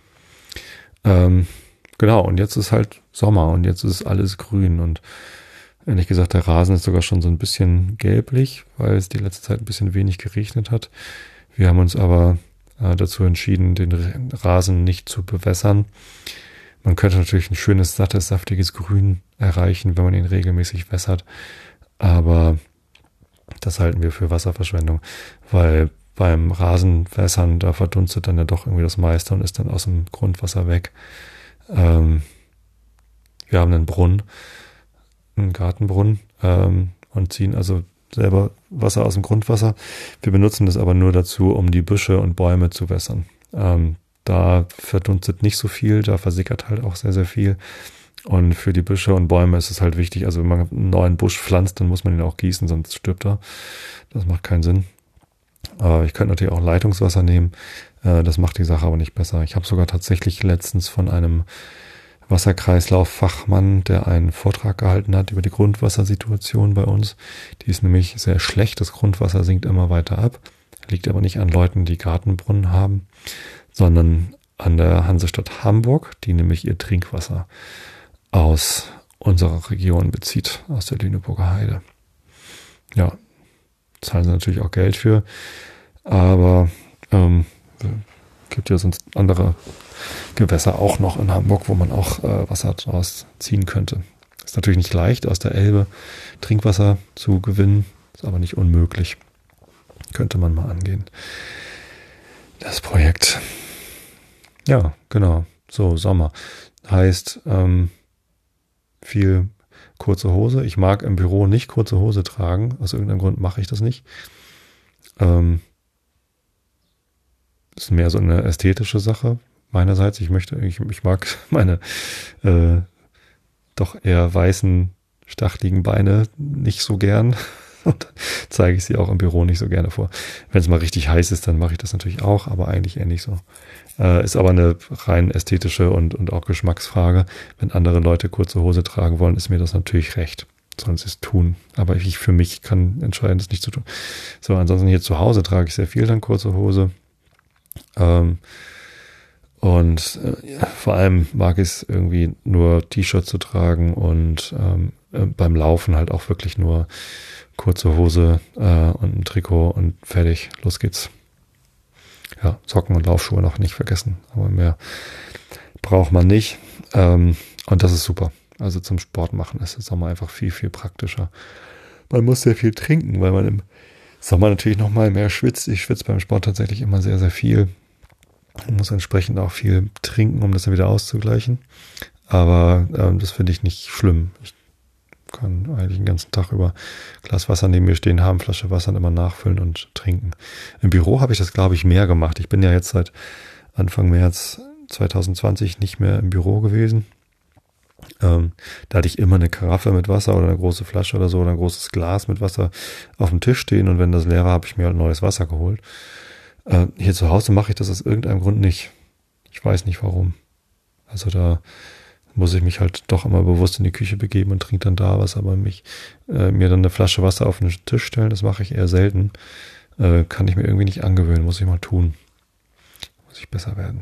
Genau, und jetzt ist halt Sommer und jetzt ist alles grün und ehrlich gesagt, der Rasen ist sogar schon so ein bisschen gelblich, weil es die letzte Zeit ein bisschen wenig geregnet hat. Wir haben uns aber dazu entschieden, den Rasen nicht zu bewässern. Man könnte natürlich ein schönes, sattes, saftiges Grün erreichen, wenn man ihn regelmäßig wässert. Aber das halten wir für Wasserverschwendung, weil beim Rasenwässern, da verdunstet dann ja doch irgendwie das meiste und ist dann aus dem Grundwasser weg. Wir haben einen Brunnen, einen Gartenbrunnen und ziehen also selber Wasser aus dem Grundwasser. Wir benutzen das aber nur dazu, um die Büsche und Bäume zu wässern. Da verdunstet nicht so viel, da versickert halt auch sehr, sehr viel. Und für die Büsche und Bäume ist es halt wichtig, also wenn man einen neuen Busch pflanzt, dann muss man ihn auch gießen, sonst stirbt er. Das macht keinen Sinn. Ich könnte natürlich auch Leitungswasser nehmen. Das macht die Sache aber nicht besser. Ich habe sogar tatsächlich letztens von einem Wasserkreislauffachmann, der einen Vortrag gehalten hat über die Grundwassersituation bei uns. Die ist nämlich sehr schlecht. Das Grundwasser sinkt immer weiter ab. Liegt aber nicht an Leuten, die Gartenbrunnen haben, sondern an der Hansestadt Hamburg, die nämlich ihr Trinkwasser aus unserer Region bezieht, aus der Lüneburger Heide. Ja, zahlen sie natürlich auch Geld für, aber gibt ja sonst andere Gewässer auch noch in Hamburg, wo man auch Wasser draus ziehen könnte. Ist natürlich nicht leicht, aus der Elbe Trinkwasser zu gewinnen, ist aber nicht unmöglich. Könnte man mal angehen. Das Projekt. Ja, genau. So, Sommer. Heißt, viel kurze Hose. Ich mag im Büro nicht kurze Hose tragen. Aus irgendeinem Grund mache ich das nicht. Ist mehr so eine ästhetische Sache meinerseits. Ich mag meine doch eher weißen, stachligen Beine nicht so gern. Und dann zeige ich sie auch im Büro nicht so gerne vor. Wenn es mal richtig heiß ist, dann mache ich das natürlich auch, aber eigentlich eher nicht so. Ist aber eine rein ästhetische und auch Geschmacksfrage. Wenn andere Leute kurze Hose tragen wollen, ist mir das natürlich recht. Sollen sie es tun. Aber ich für mich kann entscheiden, das nicht zu tun. So, ansonsten hier zu Hause trage ich sehr viel dann kurze Hose. Vor allem mag ich es irgendwie nur T-Shirt zu tragen und beim Laufen halt auch wirklich nur kurze Hose und ein Trikot und fertig, los geht's. Ja, Socken und Laufschuhe noch nicht vergessen, aber mehr braucht man nicht. Und das ist super. Also zum Sport machen ist der Sommer einfach viel, viel praktischer. Man muss sehr viel trinken, weil man im Sommer natürlich noch mal mehr schwitzt. Ich schwitze beim Sport tatsächlich immer sehr, sehr viel. Man muss entsprechend auch viel trinken, um das dann wieder auszugleichen. Aber das finde ich nicht schlimm. Ich kann eigentlich den ganzen Tag über Glas Wasser neben mir stehen haben, Flasche Wasser und immer nachfüllen und trinken. Im Büro habe ich das, glaube ich, mehr gemacht. Ich bin ja jetzt seit Anfang März 2020 nicht mehr im Büro gewesen. Da hatte ich immer eine Karaffe mit Wasser oder eine große Flasche oder so oder ein großes Glas mit Wasser auf dem Tisch stehen und wenn das leer war, habe ich mir halt neues Wasser geholt. Hier zu Hause mache ich das aus irgendeinem Grund nicht. Ich weiß nicht warum. Also da muss ich mich halt doch immer bewusst in die Küche begeben und trinke dann da was, aber mir dann eine Flasche Wasser auf den Tisch stellen, das mache ich eher selten. Kann ich mir irgendwie nicht angewöhnen, muss ich mal tun. Muss ich besser werden.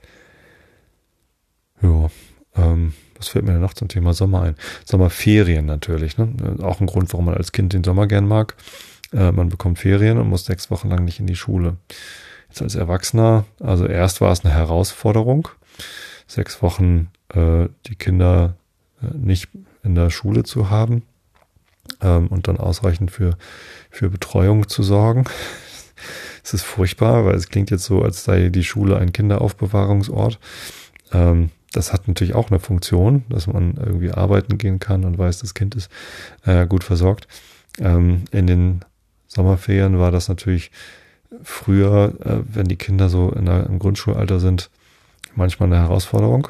Ja, was fällt mir denn noch zum Thema Sommer ein? Sommerferien natürlich, ne? Auch ein Grund, warum man als Kind den Sommer gern mag. Man bekommt Ferien und muss 6 Wochen lang nicht in die Schule. Jetzt als Erwachsener, also erst war es eine Herausforderung, 6 Wochen die Kinder nicht in der Schule zu haben und dann ausreichend für Betreuung zu sorgen. Es ist furchtbar, weil es klingt jetzt so, als sei die Schule ein Kinderaufbewahrungsort. Das hat natürlich auch eine Funktion, dass man irgendwie arbeiten gehen kann und weiß, das Kind ist gut versorgt. In den Sommerferien war das natürlich früher, wenn die Kinder so im Grundschulalter sind, manchmal eine Herausforderung.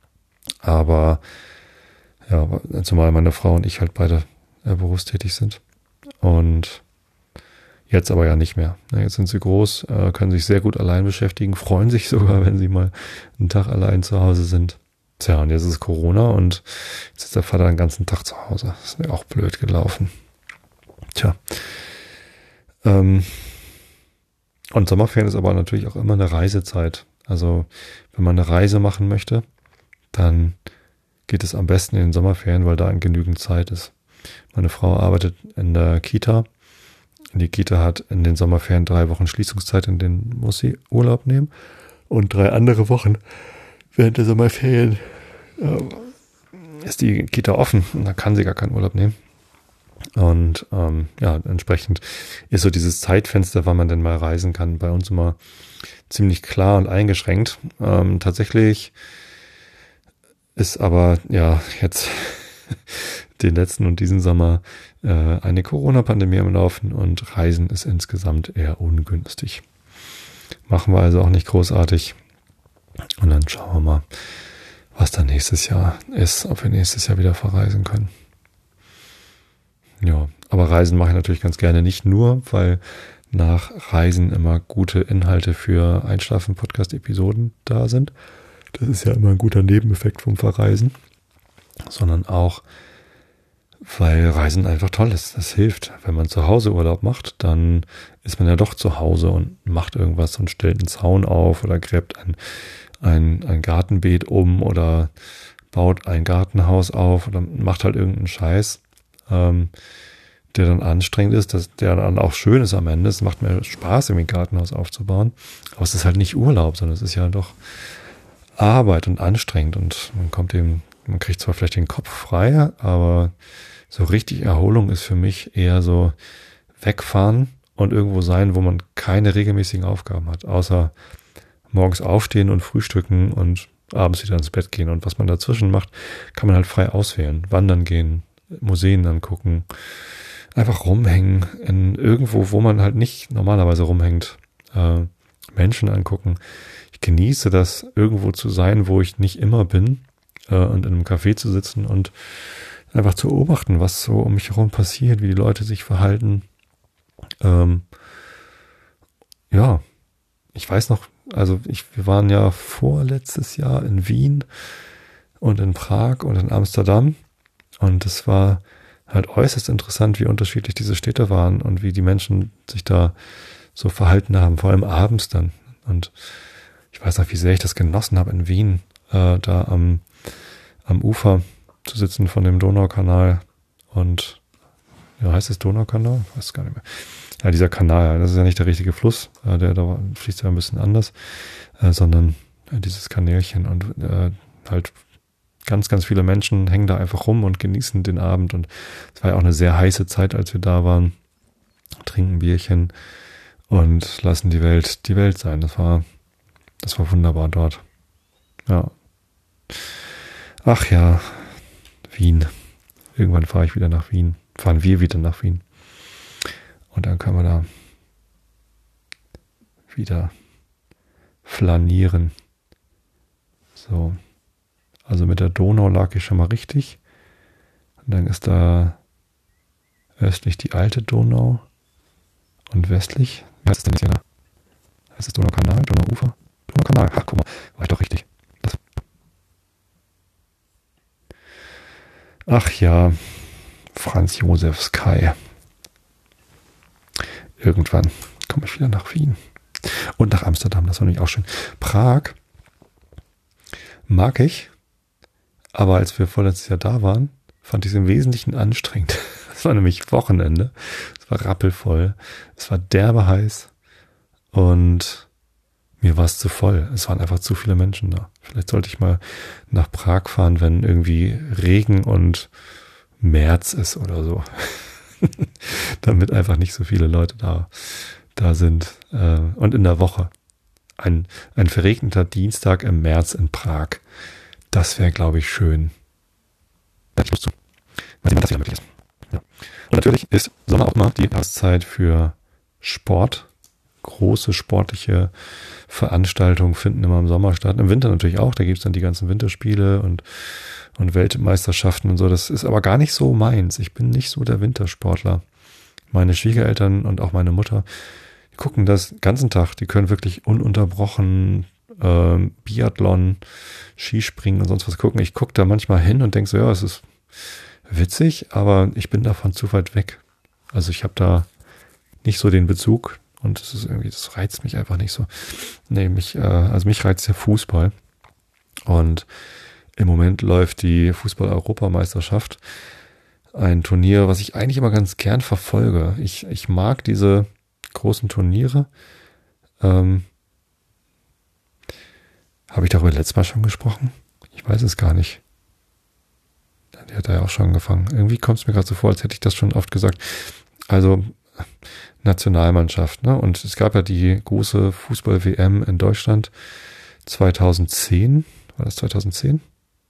Aber ja, zumal meine Frau und ich halt beide berufstätig sind. Und jetzt aber ja nicht mehr. Jetzt sind sie groß, können sich sehr gut allein beschäftigen, freuen sich sogar, wenn sie mal einen Tag allein zu Hause sind. Tja, und jetzt ist Corona und jetzt ist der Vater den ganzen Tag zu Hause. Das ist mir auch blöd gelaufen. Tja. Und Sommerferien ist aber natürlich auch immer eine Reisezeit. Also wenn man eine Reise machen möchte, dann geht es am besten in den Sommerferien, weil da genügend Zeit ist. Meine Frau arbeitet in der Kita. Die Kita hat in den Sommerferien 3 Wochen Schließungszeit, in denen muss sie Urlaub nehmen. Und 3 andere Wochen während der Sommerferien ist die Kita offen und da kann sie gar keinen Urlaub nehmen. Und entsprechend ist so dieses Zeitfenster, wann man denn mal reisen kann, bei uns immer ziemlich klar und eingeschränkt. Tatsächlich ist aber ja jetzt den letzten und diesen Sommer eine Corona-Pandemie am Laufen und Reisen ist insgesamt eher ungünstig. Machen wir also auch nicht großartig. Und dann schauen wir mal, was dann nächstes Jahr ist, ob wir nächstes Jahr wieder verreisen können. Ja, aber Reisen mache ich natürlich ganz gerne, nicht nur, weil nach Reisen immer gute Inhalte für Einschlafen-Podcast-Episoden da sind. Das ist ja immer ein guter Nebeneffekt vom Verreisen, sondern auch, weil Reisen einfach toll ist. Das hilft. Wenn man zu Hause Urlaub macht, dann ist man ja doch zu Hause und macht irgendwas und stellt einen Zaun auf oder gräbt ein Gartenbeet um oder baut ein Gartenhaus auf oder macht halt irgendeinen Scheiß, der dann anstrengend ist, der dann auch schön ist am Ende. Es macht mir Spaß, irgendwie ein Gartenhaus aufzubauen. Aber es ist halt nicht Urlaub, sondern es ist ja doch Arbeit und anstrengend und man kriegt zwar vielleicht den Kopf frei, aber so richtig Erholung ist für mich eher so wegfahren und irgendwo sein, wo man keine regelmäßigen Aufgaben hat, außer morgens aufstehen und frühstücken und abends wieder ins Bett gehen. Und was man dazwischen macht, kann man halt frei auswählen. Wandern gehen, Museen angucken, einfach rumhängen in irgendwo, wo man halt nicht normalerweise rumhängt, Menschen angucken. Ich genieße das, irgendwo zu sein, wo ich nicht immer bin, und in einem Café zu sitzen und einfach zu beobachten, was so um mich herum passiert, wie die Leute sich verhalten. Ja, ich weiß noch, also wir waren ja vorletztes Jahr in Wien und in Prag und in Amsterdam und es war halt äußerst interessant, wie unterschiedlich diese Städte waren und wie die Menschen sich da so verhalten haben, vor allem abends dann. Und ich weiß noch, wie sehr ich das genossen habe in Wien, da am Ufer zu sitzen von dem Donaukanal und, ja, heißt es Donaukanal? Ich weiß gar nicht mehr. Ja, dieser Kanal, das ist ja nicht der richtige Fluss, der da fließt ja ein bisschen anders, sondern dieses Kanälchen und halt ganz, ganz viele Menschen hängen da einfach rum und genießen den Abend und es war ja auch eine sehr heiße Zeit, als wir da waren, trinken Bierchen und lassen die Welt sein. Das war wunderbar dort. Ja. Ach ja, Wien. Irgendwann fahren wir wieder nach Wien. Und dann können wir da wieder flanieren. So. Also mit der Donau lag ich schon mal richtig. Und dann ist da östlich die alte Donau und westlich, wie heißt es denn jetzt hier da? Heißt es Donaukanal, Donauufer? Donaukanal, ach guck mal, war ich doch richtig. Ach ja, Franz Josef Sky. Irgendwann komme ich wieder nach Wien. Und nach Amsterdam, das war nämlich auch schön. Prag mag ich, aber als wir vorletztes Jahr da waren, fand ich es im Wesentlichen anstrengend. Es war nämlich Wochenende, es war rappelvoll, es war derbe heiß und mir war es zu voll. Es waren einfach zu viele Menschen da. Vielleicht sollte ich mal nach Prag fahren, wenn irgendwie Regen und März ist oder so. Damit einfach nicht so viele Leute da sind. Und in der Woche. Ein verregneter Dienstag im März in Prag. Das wäre, glaube ich, schön. Ich muss zu. Mal sehen, wann das wieder möglich ist. Ja. Und natürlich ist Sommer auch mal die Jahreszeit für Sport. Große sportliche Veranstaltungen finden immer im Sommer statt. Im Winter natürlich auch. Da gibt es dann die ganzen Winterspiele und Weltmeisterschaften und so. Das ist aber gar nicht so meins. Ich bin nicht so der Wintersportler. Meine Schwiegereltern und auch meine Mutter, die gucken das den ganzen Tag. Die können wirklich ununterbrochen Biathlon, Skispringen und sonst was gucken. Ich gucke da manchmal hin und denke so, ja, es ist witzig, aber ich bin davon zu weit weg. Also ich habe da nicht so den Bezug und es ist irgendwie, das reizt mich einfach nicht so. Nee, mich reizt der Fußball. Und im Moment läuft die Fußball-Europameisterschaft. Ein Turnier, was ich eigentlich immer ganz gern verfolge. Ich mag diese großen Turniere. Habe ich darüber letztes Mal schon gesprochen? Ich weiß es gar nicht. Die hat ja auch schon angefangen. Irgendwie kommt es mir gerade so vor, als hätte ich das schon oft gesagt. Also Nationalmannschaft, ne? Und es gab ja die große Fußball-WM in Deutschland 2010. War das 2010?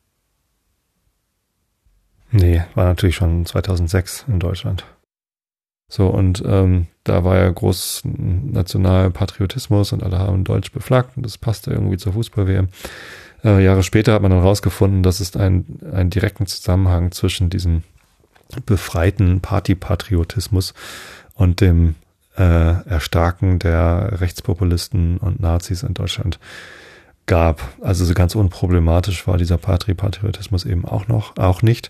Nee, war natürlich schon 2006 in Deutschland. So, und da war ja groß Nationalpatriotismus und alle haben Deutsch beflaggt und das passte irgendwie zur Fußball-WM. Jahre später hat man dann rausgefunden, dass es einen direkten Zusammenhang zwischen diesem befreiten Partypatriotismus und dem Erstarken der Rechtspopulisten und Nazis in Deutschland gab. Also so ganz unproblematisch war dieser Patriotismus eben auch nicht.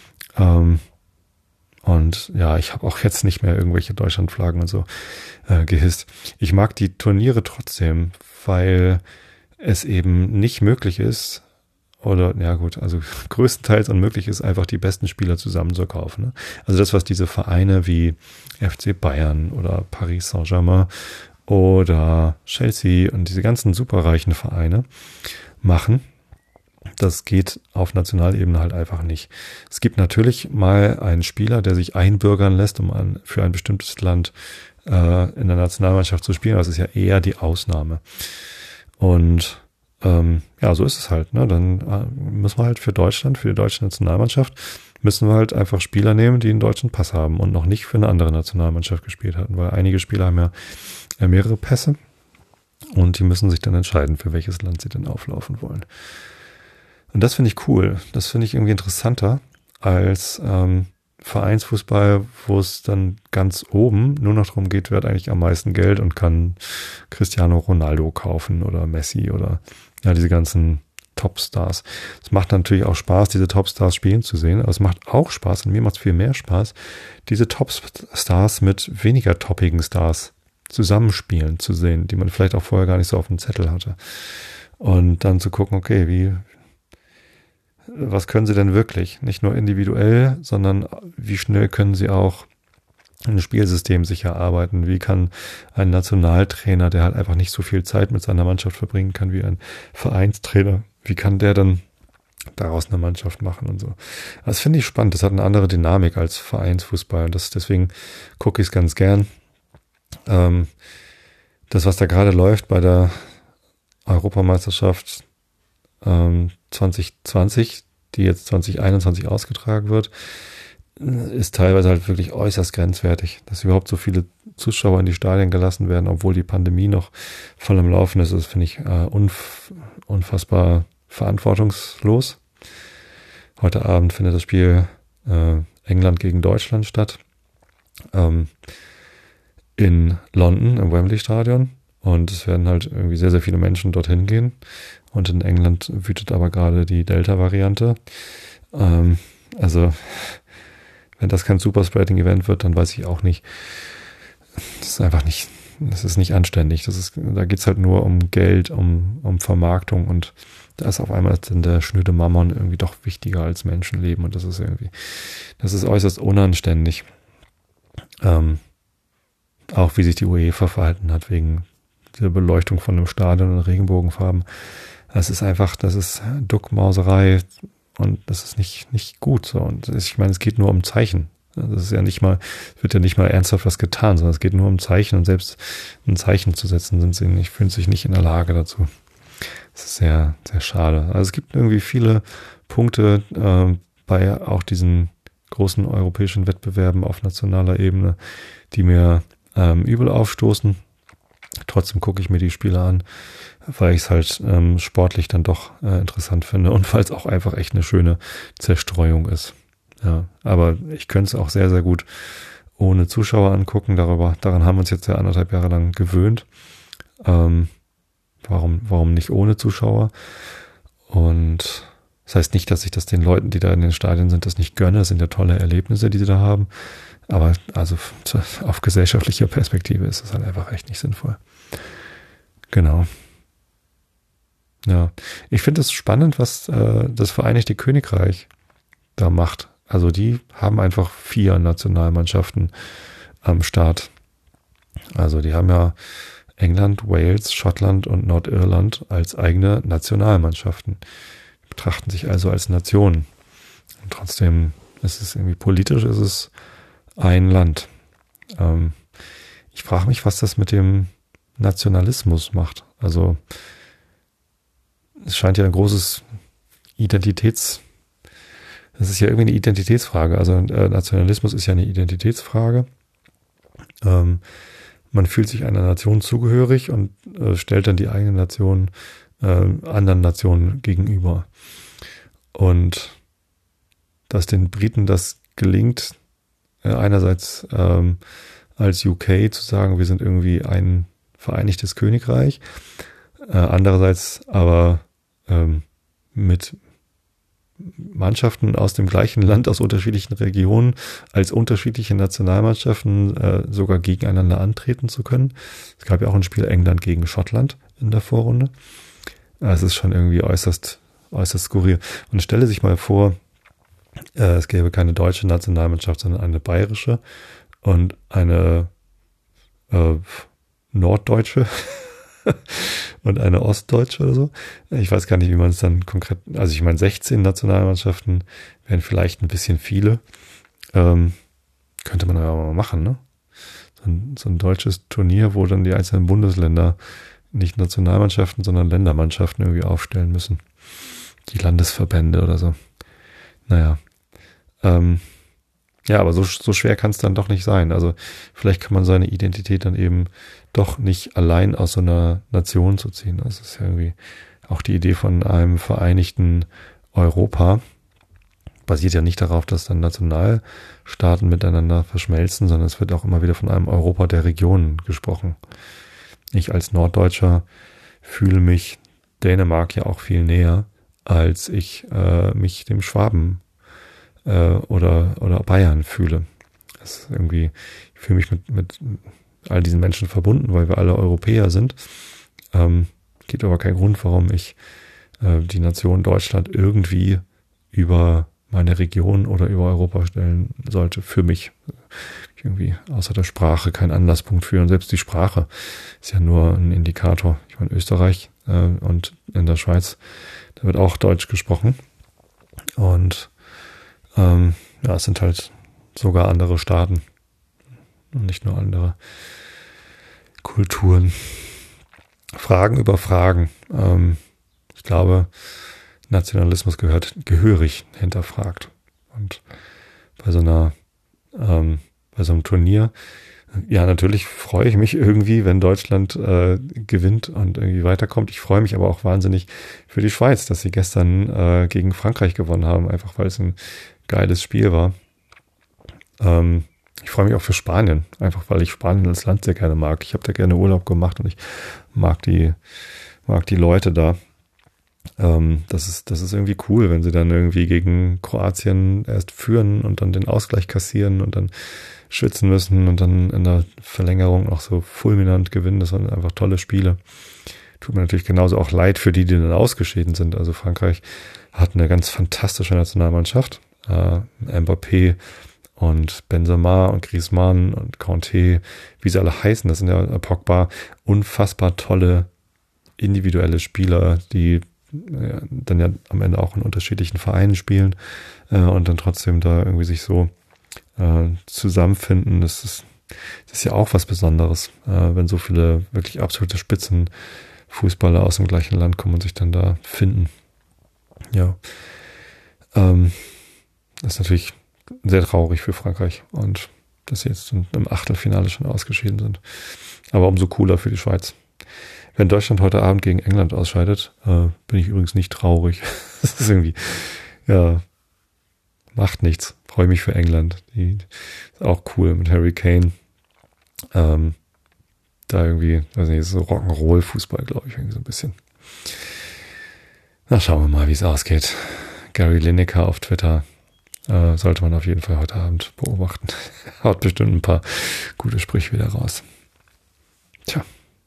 Und ja, ich habe auch jetzt nicht mehr irgendwelche Deutschlandflaggen und so gehisst. Ich mag die Turniere trotzdem, weil es eben nicht möglich ist, oder ja gut, also größtenteils unmöglich ist, einfach die besten Spieler zusammenzukaufen. Ne? Also das, was diese Vereine wie FC Bayern oder Paris Saint-Germain oder Chelsea und diese ganzen superreichen Vereine machen, das geht auf Nationalebene halt einfach nicht. Es gibt natürlich mal einen Spieler, der sich einbürgern lässt, um für ein bestimmtes Land in der Nationalmannschaft zu spielen. Das ist ja eher die Ausnahme. Und ja, so ist es halt. Ne? Dann müssen wir halt für Deutschland, für die deutsche Nationalmannschaft, müssen wir halt einfach Spieler nehmen, die einen deutschen Pass haben und noch nicht für eine andere Nationalmannschaft gespielt hatten, weil einige Spieler haben ja mehrere Pässe und die müssen sich dann entscheiden, für welches Land sie denn auflaufen wollen. Und das finde ich cool. Das finde ich irgendwie interessanter als Vereinsfußball, wo es dann ganz oben nur noch darum geht, wer hat eigentlich am meisten Geld und kann Cristiano Ronaldo kaufen oder Messi oder ja, diese ganzen Topstars. Es macht natürlich auch Spaß, diese Topstars spielen zu sehen, aber es macht auch Spaß und mir macht es viel mehr Spaß, diese Topstars mit weniger toppigen Stars zusammenspielen zu sehen, die man vielleicht auch vorher gar nicht so auf dem Zettel hatte. Und dann zu gucken, okay, was können sie denn wirklich? Nicht nur individuell, sondern wie schnell können sie auch ein Spielsystem sich erarbeiten? Wie kann ein Nationaltrainer, der halt einfach nicht so viel Zeit mit seiner Mannschaft verbringen kann wie ein Vereinstrainer, wie kann der dann daraus eine Mannschaft machen und so? Das finde ich spannend. Das hat eine andere Dynamik als Vereinsfußball. Und deswegen gucke ich es ganz gern. Das, was da gerade läuft bei der Europameisterschaft 2020, die jetzt 2021 ausgetragen wird, ist teilweise halt wirklich äußerst grenzwertig, dass überhaupt so viele Zuschauer in die Stadien gelassen werden, obwohl die Pandemie noch voll am Laufen ist. Das finde ich unfassbar verantwortungslos. Heute Abend findet das Spiel England gegen Deutschland statt. In London im Wembley Stadion. Und es werden halt irgendwie sehr, sehr viele Menschen dorthin gehen. Und in England wütet aber gerade die Delta-Variante. Also, wenn das kein Superspreading-Event wird, dann weiß ich auch nicht. Das ist einfach nicht, das ist nicht anständig. Da geht's halt nur um Geld, um Vermarktung, und da ist auf einmal dann der schnöde Mammon irgendwie doch wichtiger als Menschenleben, und das ist äußerst unanständig. Auch wie sich die UEFA verhalten hat wegen dieser Beleuchtung von einem Stadion in Regenbogenfarben. Das ist Duckmauserei, und das ist nicht gut so. Und ich meine, es geht nur um Zeichen. Das ist ja nicht mal, wird ja nicht mal ernsthaft was getan, sondern es geht nur um Zeichen, und selbst ein Zeichen zu setzen, fühlen sich nicht in der Lage dazu. Das ist sehr, sehr schade. Also es gibt irgendwie viele Punkte bei auch diesen großen europäischen Wettbewerben auf nationaler Ebene, die mir übel aufstoßen. Trotzdem gucke ich mir die Spiele an, weil ich es halt sportlich dann doch interessant finde und weil es auch einfach echt eine schöne Zerstreuung ist. Ja, aber ich könnte es auch sehr, sehr gut ohne Zuschauer angucken. Daran haben wir uns jetzt ja 1,5 Jahre lang gewöhnt. Warum nicht ohne Zuschauer? Und das heißt nicht, dass ich das den Leuten, die da in den Stadien sind, das nicht gönne. Das sind ja tolle Erlebnisse, die sie da haben. Aber also auf gesellschaftlicher Perspektive ist es halt einfach echt nicht sinnvoll. Genau. Ja, ich finde es spannend, was das Vereinigte Königreich da macht. Also die haben einfach 4 Nationalmannschaften am Start. Also die haben ja England, Wales, Schottland und Nordirland als eigene Nationalmannschaften. Die betrachten sich also als Nationen. Und trotzdem ist es irgendwie politisch, ist es ein Land. Ich frage mich, was das mit dem Nationalismus macht. Also es scheint ja ein großes das ist ja irgendwie eine Identitätsfrage. Also Nationalismus ist ja eine Identitätsfrage. Man fühlt sich einer Nation zugehörig und stellt dann die eigene Nation anderen Nationen gegenüber. Und dass den Briten das gelingt, einerseits als UK zu sagen, wir sind irgendwie ein Vereinigtes Königreich, andererseits aber mit Mannschaften aus dem gleichen Land, aus unterschiedlichen Regionen, als unterschiedliche Nationalmannschaften sogar gegeneinander antreten zu können. Es gab ja auch ein Spiel England gegen Schottland in der Vorrunde. Es ist schon irgendwie äußerst skurril. Und stelle sich mal vor, es gäbe keine deutsche Nationalmannschaft, sondern eine bayerische und eine norddeutsche und eine ostdeutsche oder so. Ich weiß gar nicht, wie man es dann konkret, also ich meine 16 Nationalmannschaften wären vielleicht ein bisschen viele. Könnte man aber mal machen, ne? So ein deutsches Turnier, wo dann die einzelnen Bundesländer nicht Nationalmannschaften, sondern Ländermannschaften irgendwie aufstellen müssen. Die Landesverbände oder so. Naja. Ja, aber so schwer kann es dann doch nicht sein. Also vielleicht kann man seine Identität dann eben doch nicht allein aus so einer Nation zu ziehen. Das ist ja irgendwie auch die Idee von einem vereinigten Europa. Basiert ja nicht darauf, dass dann Nationalstaaten miteinander verschmelzen, sondern es wird auch immer wieder von einem Europa der Regionen gesprochen. Ich als Norddeutscher fühle mich Dänemark ja auch viel näher, als ich mich dem Schwaben oder Bayern fühle. Das ist irgendwie, ich fühle mich mit all diesen Menschen verbunden, weil wir alle Europäer sind. Gibt aber keinen Grund, warum ich die Nation Deutschland irgendwie über meine Region oder über Europa stellen sollte. Für mich irgendwie außer der Sprache keinen Anlasspunkt für. Und selbst die Sprache ist ja nur ein Indikator. Ich meine, Österreich und in der Schweiz, da wird auch Deutsch gesprochen. Und ja, es sind halt sogar andere Staaten und nicht nur andere Kulturen. Fragen über Fragen. Ich glaube, Nationalismus gehörig hinterfragt. Und bei so bei so einem Turnier, ja, natürlich freue ich mich irgendwie, wenn Deutschland gewinnt und irgendwie weiterkommt. Ich freue mich aber auch wahnsinnig für die Schweiz, dass sie gestern gegen Frankreich gewonnen haben, einfach weil es ein geiles Spiel war. Ich freue mich auch für Spanien, einfach weil ich Spanien als Land sehr gerne mag. Ich habe da gerne Urlaub gemacht und ich mag die Leute da. Das ist irgendwie cool, wenn sie dann irgendwie gegen Kroatien erst führen und dann den Ausgleich kassieren und dann schwitzen müssen und dann in der Verlängerung noch so fulminant gewinnen. Das waren einfach tolle Spiele. Tut mir natürlich genauso auch leid für die dann ausgeschieden sind. Also Frankreich hat eine ganz fantastische Nationalmannschaft. Mbappé und Benzema und Griezmann und Kanté, wie sie alle heißen, das sind ja Pogba, unfassbar tolle individuelle Spieler, die dann ja am Ende auch in unterschiedlichen Vereinen spielen und dann trotzdem da irgendwie sich so zusammenfinden. Das ist ja auch was Besonderes, wenn so viele wirklich absolute Spitzenfußballer aus dem gleichen Land kommen und sich dann da finden. Ja, das ist natürlich sehr traurig für Frankreich und dass sie jetzt im Achtelfinale schon ausgeschieden sind. Aber umso cooler für die Schweiz. Wenn Deutschland heute Abend gegen England ausscheidet, bin ich übrigens nicht traurig. Das ist irgendwie, ja, macht nichts. Freue mich für England. Die ist auch cool mit Harry Kane. Da irgendwie, weiß nicht, so Rock'n'Roll-Fußball, glaube ich, irgendwie so ein bisschen. Na, schauen wir mal, wie es ausgeht. Gary Lineker auf Twitter sollte man auf jeden Fall heute Abend beobachten. Haut bestimmt ein paar gute Sprüche wieder raus. Tja.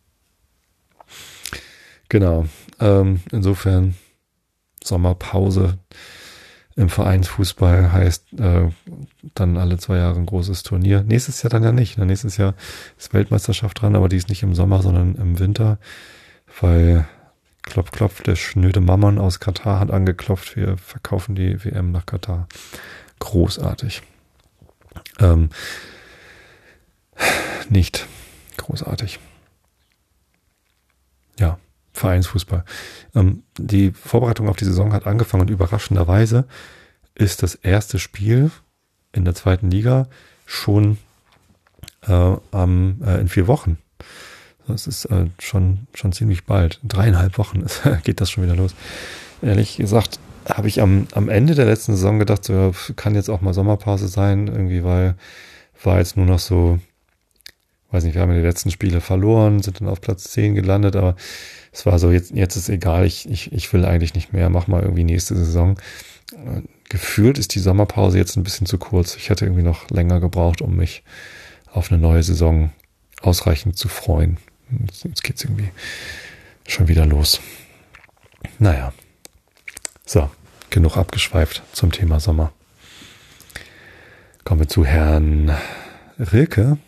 Genau. Insofern Sommerpause im Vereinsfußball heißt dann alle 2 Jahre ein großes Turnier. Nächstes Jahr dann ja nicht. Nächstes Jahr ist Weltmeisterschaft dran, aber die ist nicht im Sommer, sondern im Winter, weil klopf, klopf, der schnöde Mammon aus Katar hat angeklopft. Wir verkaufen die WM nach Katar. Großartig. Nicht großartig. Ja. Vereinsfußball. Die Vorbereitung auf die Saison hat angefangen und überraschenderweise ist das erste Spiel in der 2. Liga schon in 4 Wochen. Das ist schon ziemlich bald. In 3,5 Wochen geht das schon wieder los. Ehrlich gesagt habe ich am Ende der letzten Saison gedacht, so kann jetzt auch mal Sommerpause sein, irgendwie, weil war jetzt nur noch so, weiß nicht, wir haben ja die letzten Spiele verloren, sind dann auf Platz 10 gelandet, aber es war so, jetzt ist egal, ich will eigentlich nicht mehr, mach mal irgendwie nächste Saison. Gefühlt ist die Sommerpause jetzt ein bisschen zu kurz. Ich hätte irgendwie noch länger gebraucht, um mich auf eine neue Saison ausreichend zu freuen. Jetzt geht's irgendwie schon wieder los. Naja. So, genug abgeschweift zum Thema Sommer. Kommen wir zu Herrn Rilke.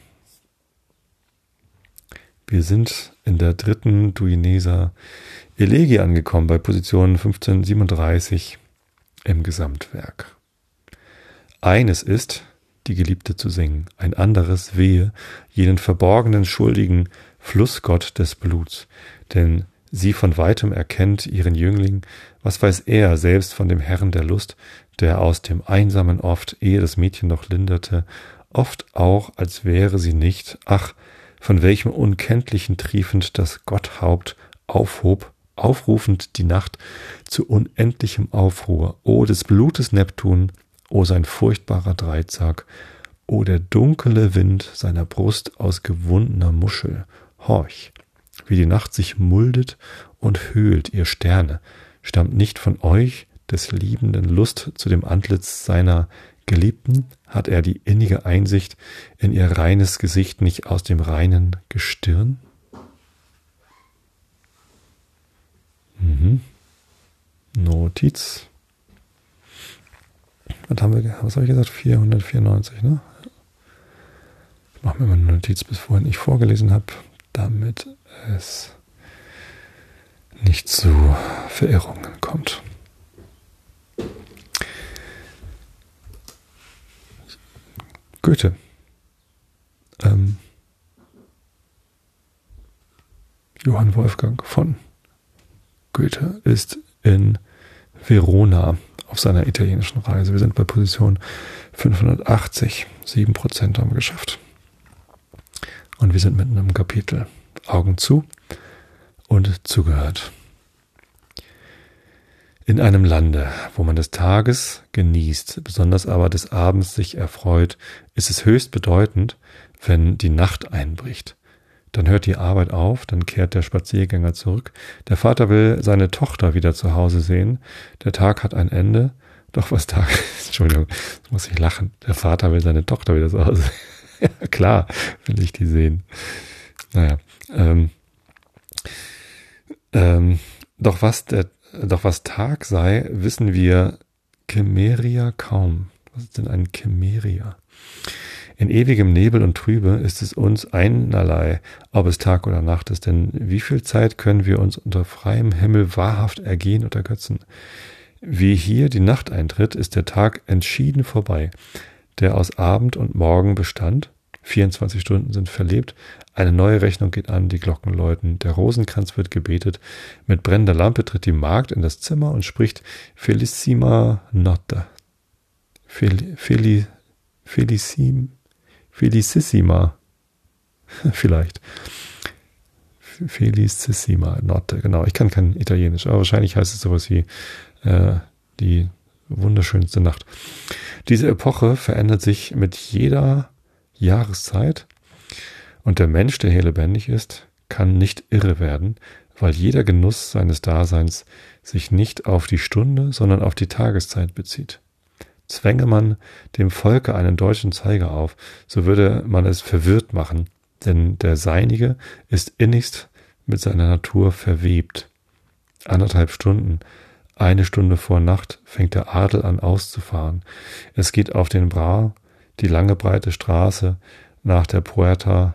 Wir sind in der 3. Duineser Elegie angekommen, bei Position 1537 im Gesamtwerk. Eines ist, die Geliebte zu singen, ein anderes wehe, jenen verborgenen, schuldigen Flussgott des Bluts, denn sie von weitem erkennt ihren Jüngling, was weiß er selbst von dem Herrn der Lust, der aus dem Einsamen oft, ehe das Mädchen noch linderte, oft auch, als wäre sie nicht, ach, von welchem Unkenntlichen triefend das Gotthaupt aufhob, aufrufend die Nacht zu unendlichem Aufruhr. O des Blutes Neptun, o sein furchtbarer Dreizack, o der dunkle Wind seiner Brust aus gewundener Muschel. Horch, wie die Nacht sich muldet und höhlt, ihr Sterne, stammt nicht von euch des liebenden Lust zu dem Antlitz seiner Geliebten, hat er die innige Einsicht in ihr reines Gesicht nicht aus dem reinen Gestirn? Notiz. Was habe ich gesagt? 494, ne? Ich mache mir mal eine Notiz, bis vorhin ich vorgelesen habe, damit es nicht zu Verirrungen kommt. Goethe. Johann Wolfgang von Goethe ist in Verona auf seiner italienischen Reise. Wir sind bei Position 580. 7% haben wir geschafft. Und wir sind mitten im Kapitel. Augen zu und zugehört. In einem Lande, wo man des Tages genießt, besonders aber des Abends sich erfreut, ist es höchst bedeutend, wenn die Nacht einbricht. Dann hört die Arbeit auf, dann kehrt der Spaziergänger zurück. Der Vater will seine Tochter wieder zu Hause sehen. Der Tag hat ein Ende. Doch was Tag ist, Entschuldigung, jetzt muss ich lachen. Der Vater will seine Tochter wieder zu Hause sehen. Ja, klar, will ich die sehen. Naja, doch was Tag sei, wissen wir Kimmeria kaum. Was ist denn ein Kimmeria? In ewigem Nebel und Trübe ist es uns einerlei, ob es Tag oder Nacht ist, denn wie viel Zeit können wir uns unter freiem Himmel wahrhaft ergehen und ergötzen? Wie hier die Nacht eintritt, ist der Tag entschieden vorbei, der aus Abend und Morgen bestand. 24 Stunden sind verlebt, eine neue Rechnung geht an, die Glocken läuten, der Rosenkranz wird gebetet, mit brennender Lampe tritt die Magd in das Zimmer und spricht Felicissima notte. Felicissima, vielleicht. Felicissima notte, genau. Ich kann kein Italienisch, aber wahrscheinlich heißt es sowas wie die wunderschönste Nacht. Diese Epoche verändert sich mit jeder Jahreszeit und der Mensch, der hier lebendig ist, kann nicht irre werden, weil jeder Genuss seines Daseins sich nicht auf die Stunde, sondern auf die Tageszeit bezieht. Zwänge man dem Volke einen deutschen Zeiger auf, so würde man es verwirrt machen, denn der Seinige ist innigst mit seiner Natur verwebt. 1,5 Stunden, 1 Stunde vor Nacht fängt der Adel an auszufahren. Es geht auf den Bra, die lange breite Straße nach der Puerta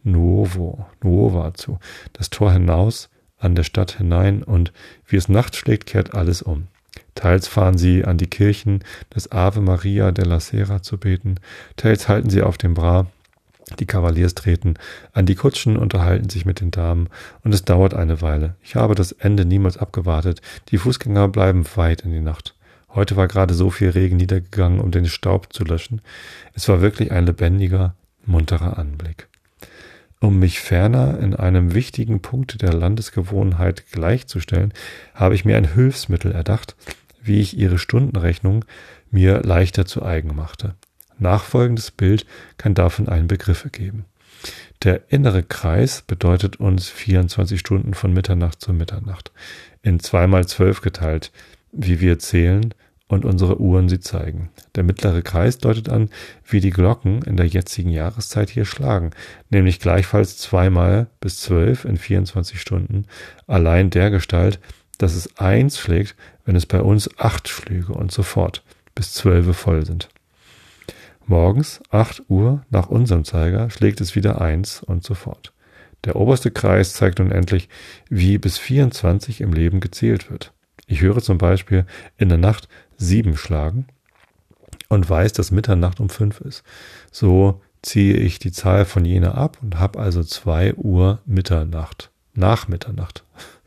Nuova zu, das Tor hinaus, an der Stadt hinein und wie es Nacht schlägt, kehrt alles um. Teils fahren sie an die Kirchen des Ave Maria della Sera zu beten, teils halten sie auf dem Bra, die Kavaliers treten an die Kutschen, unterhalten sich mit den Damen und es dauert eine Weile. Ich habe das Ende niemals abgewartet, die Fußgänger bleiben weit in die Nacht. Heute war gerade so viel Regen niedergegangen, um den Staub zu löschen. Es war wirklich ein lebendiger, munterer Anblick. Um mich ferner in einem wichtigen Punkt der Landesgewohnheit gleichzustellen, habe ich mir ein Hilfsmittel erdacht, wie ich ihre Stundenrechnung mir leichter zu eigen machte. Nachfolgendes Bild kann davon einen Begriff geben. Der innere Kreis bedeutet uns 24 Stunden von Mitternacht zu Mitternacht, in 2x12 geteilt, wie wir zählen und unsere Uhren sie zeigen. Der mittlere Kreis deutet an, wie die Glocken in der jetzigen Jahreszeit hier schlagen, nämlich gleichfalls 2 bis 12 in 24 Stunden, allein dergestalt, dass es 1 schlägt, wenn es bei uns 8 schlüge und so fort, bis 12 voll sind. Morgens 8 Uhr nach unserem Zeiger schlägt es wieder 1 und so fort. Der oberste Kreis zeigt nun endlich, wie bis 24 im Leben gezählt wird. Ich höre zum Beispiel in der Nacht 7 schlagen und weiß, dass Mitternacht um 5 ist. So ziehe ich die Zahl von jener ab und habe also 2 Uhr Mitternacht, nach Mitternacht.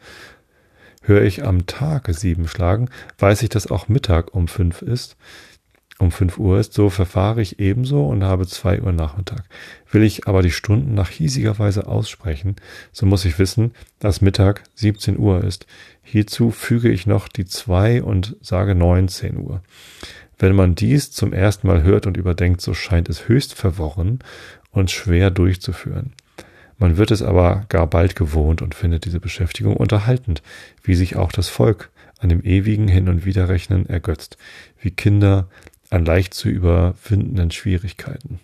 Höre ich am Tage 7 schlagen, weiß ich, dass auch Mittag um 5 Uhr ist, so verfahre ich ebenso und habe 2 Uhr Nachmittag. Will ich aber die Stunden nach hiesiger Weise aussprechen, so muss ich wissen, dass Mittag 17 Uhr ist. Hierzu füge ich noch die 2 und sage 19 Uhr. Wenn man dies zum ersten Mal hört und überdenkt, so scheint es höchst verworren und schwer durchzuführen. Man wird es aber gar bald gewohnt und findet diese Beschäftigung unterhaltend, wie sich auch das Volk an dem ewigen Hin- und Wiederrechnen ergötzt, wie Kinder an leicht zu überwindenden Schwierigkeiten.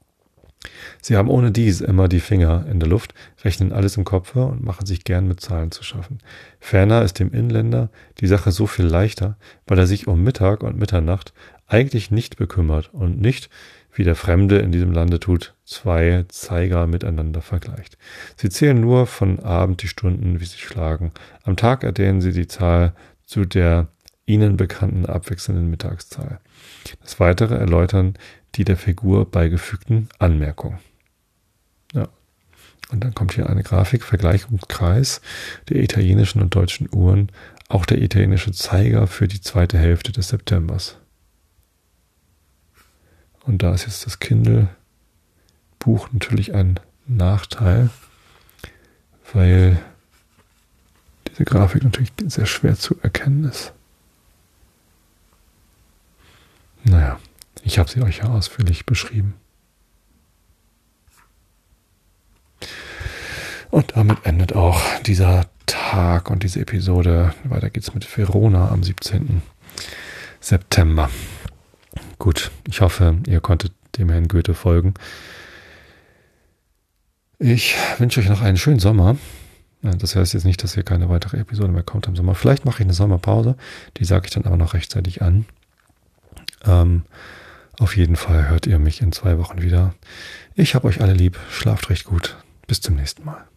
Sie haben ohne dies immer die Finger in der Luft, rechnen alles im Kopfe und machen sich gern mit Zahlen zu schaffen. Ferner ist dem Inländer die Sache so viel leichter, weil er sich um Mittag und Mitternacht eigentlich nicht bekümmert und nicht, wie der Fremde in diesem Lande tut, 2 Zeiger miteinander vergleicht. Sie zählen nur von Abend die Stunden, wie sie schlagen. Am Tag erdehnen sie die Zahl zu der ihnen bekannten abwechselnden Mittagszahl. Das Weitere erläutern die der Figur beigefügten Anmerkungen. Ja. Und dann kommt hier eine Grafik, Vergleichungskreis der italienischen und deutschen Uhren, auch der italienische Zeiger für die zweite Hälfte des Septembers. Und da ist jetzt das Kindle-Buch natürlich ein Nachteil, weil diese Grafik natürlich sehr schwer zu erkennen ist. Naja, ich habe sie euch ja ausführlich beschrieben. Und damit endet auch dieser Tag und diese Episode. Weiter geht's mit Verona am 17. September. Gut, ich hoffe, ihr konntet dem Herrn Goethe folgen. Ich wünsche euch noch einen schönen Sommer. Das heißt jetzt nicht, dass hier keine weitere Episode mehr kommt im Sommer. Vielleicht mache ich eine Sommerpause. Die sage ich dann aber noch rechtzeitig an. Auf jeden Fall hört ihr mich in 2 Wochen wieder. Ich hab euch alle lieb. Schlaft recht gut. Bis zum nächsten Mal.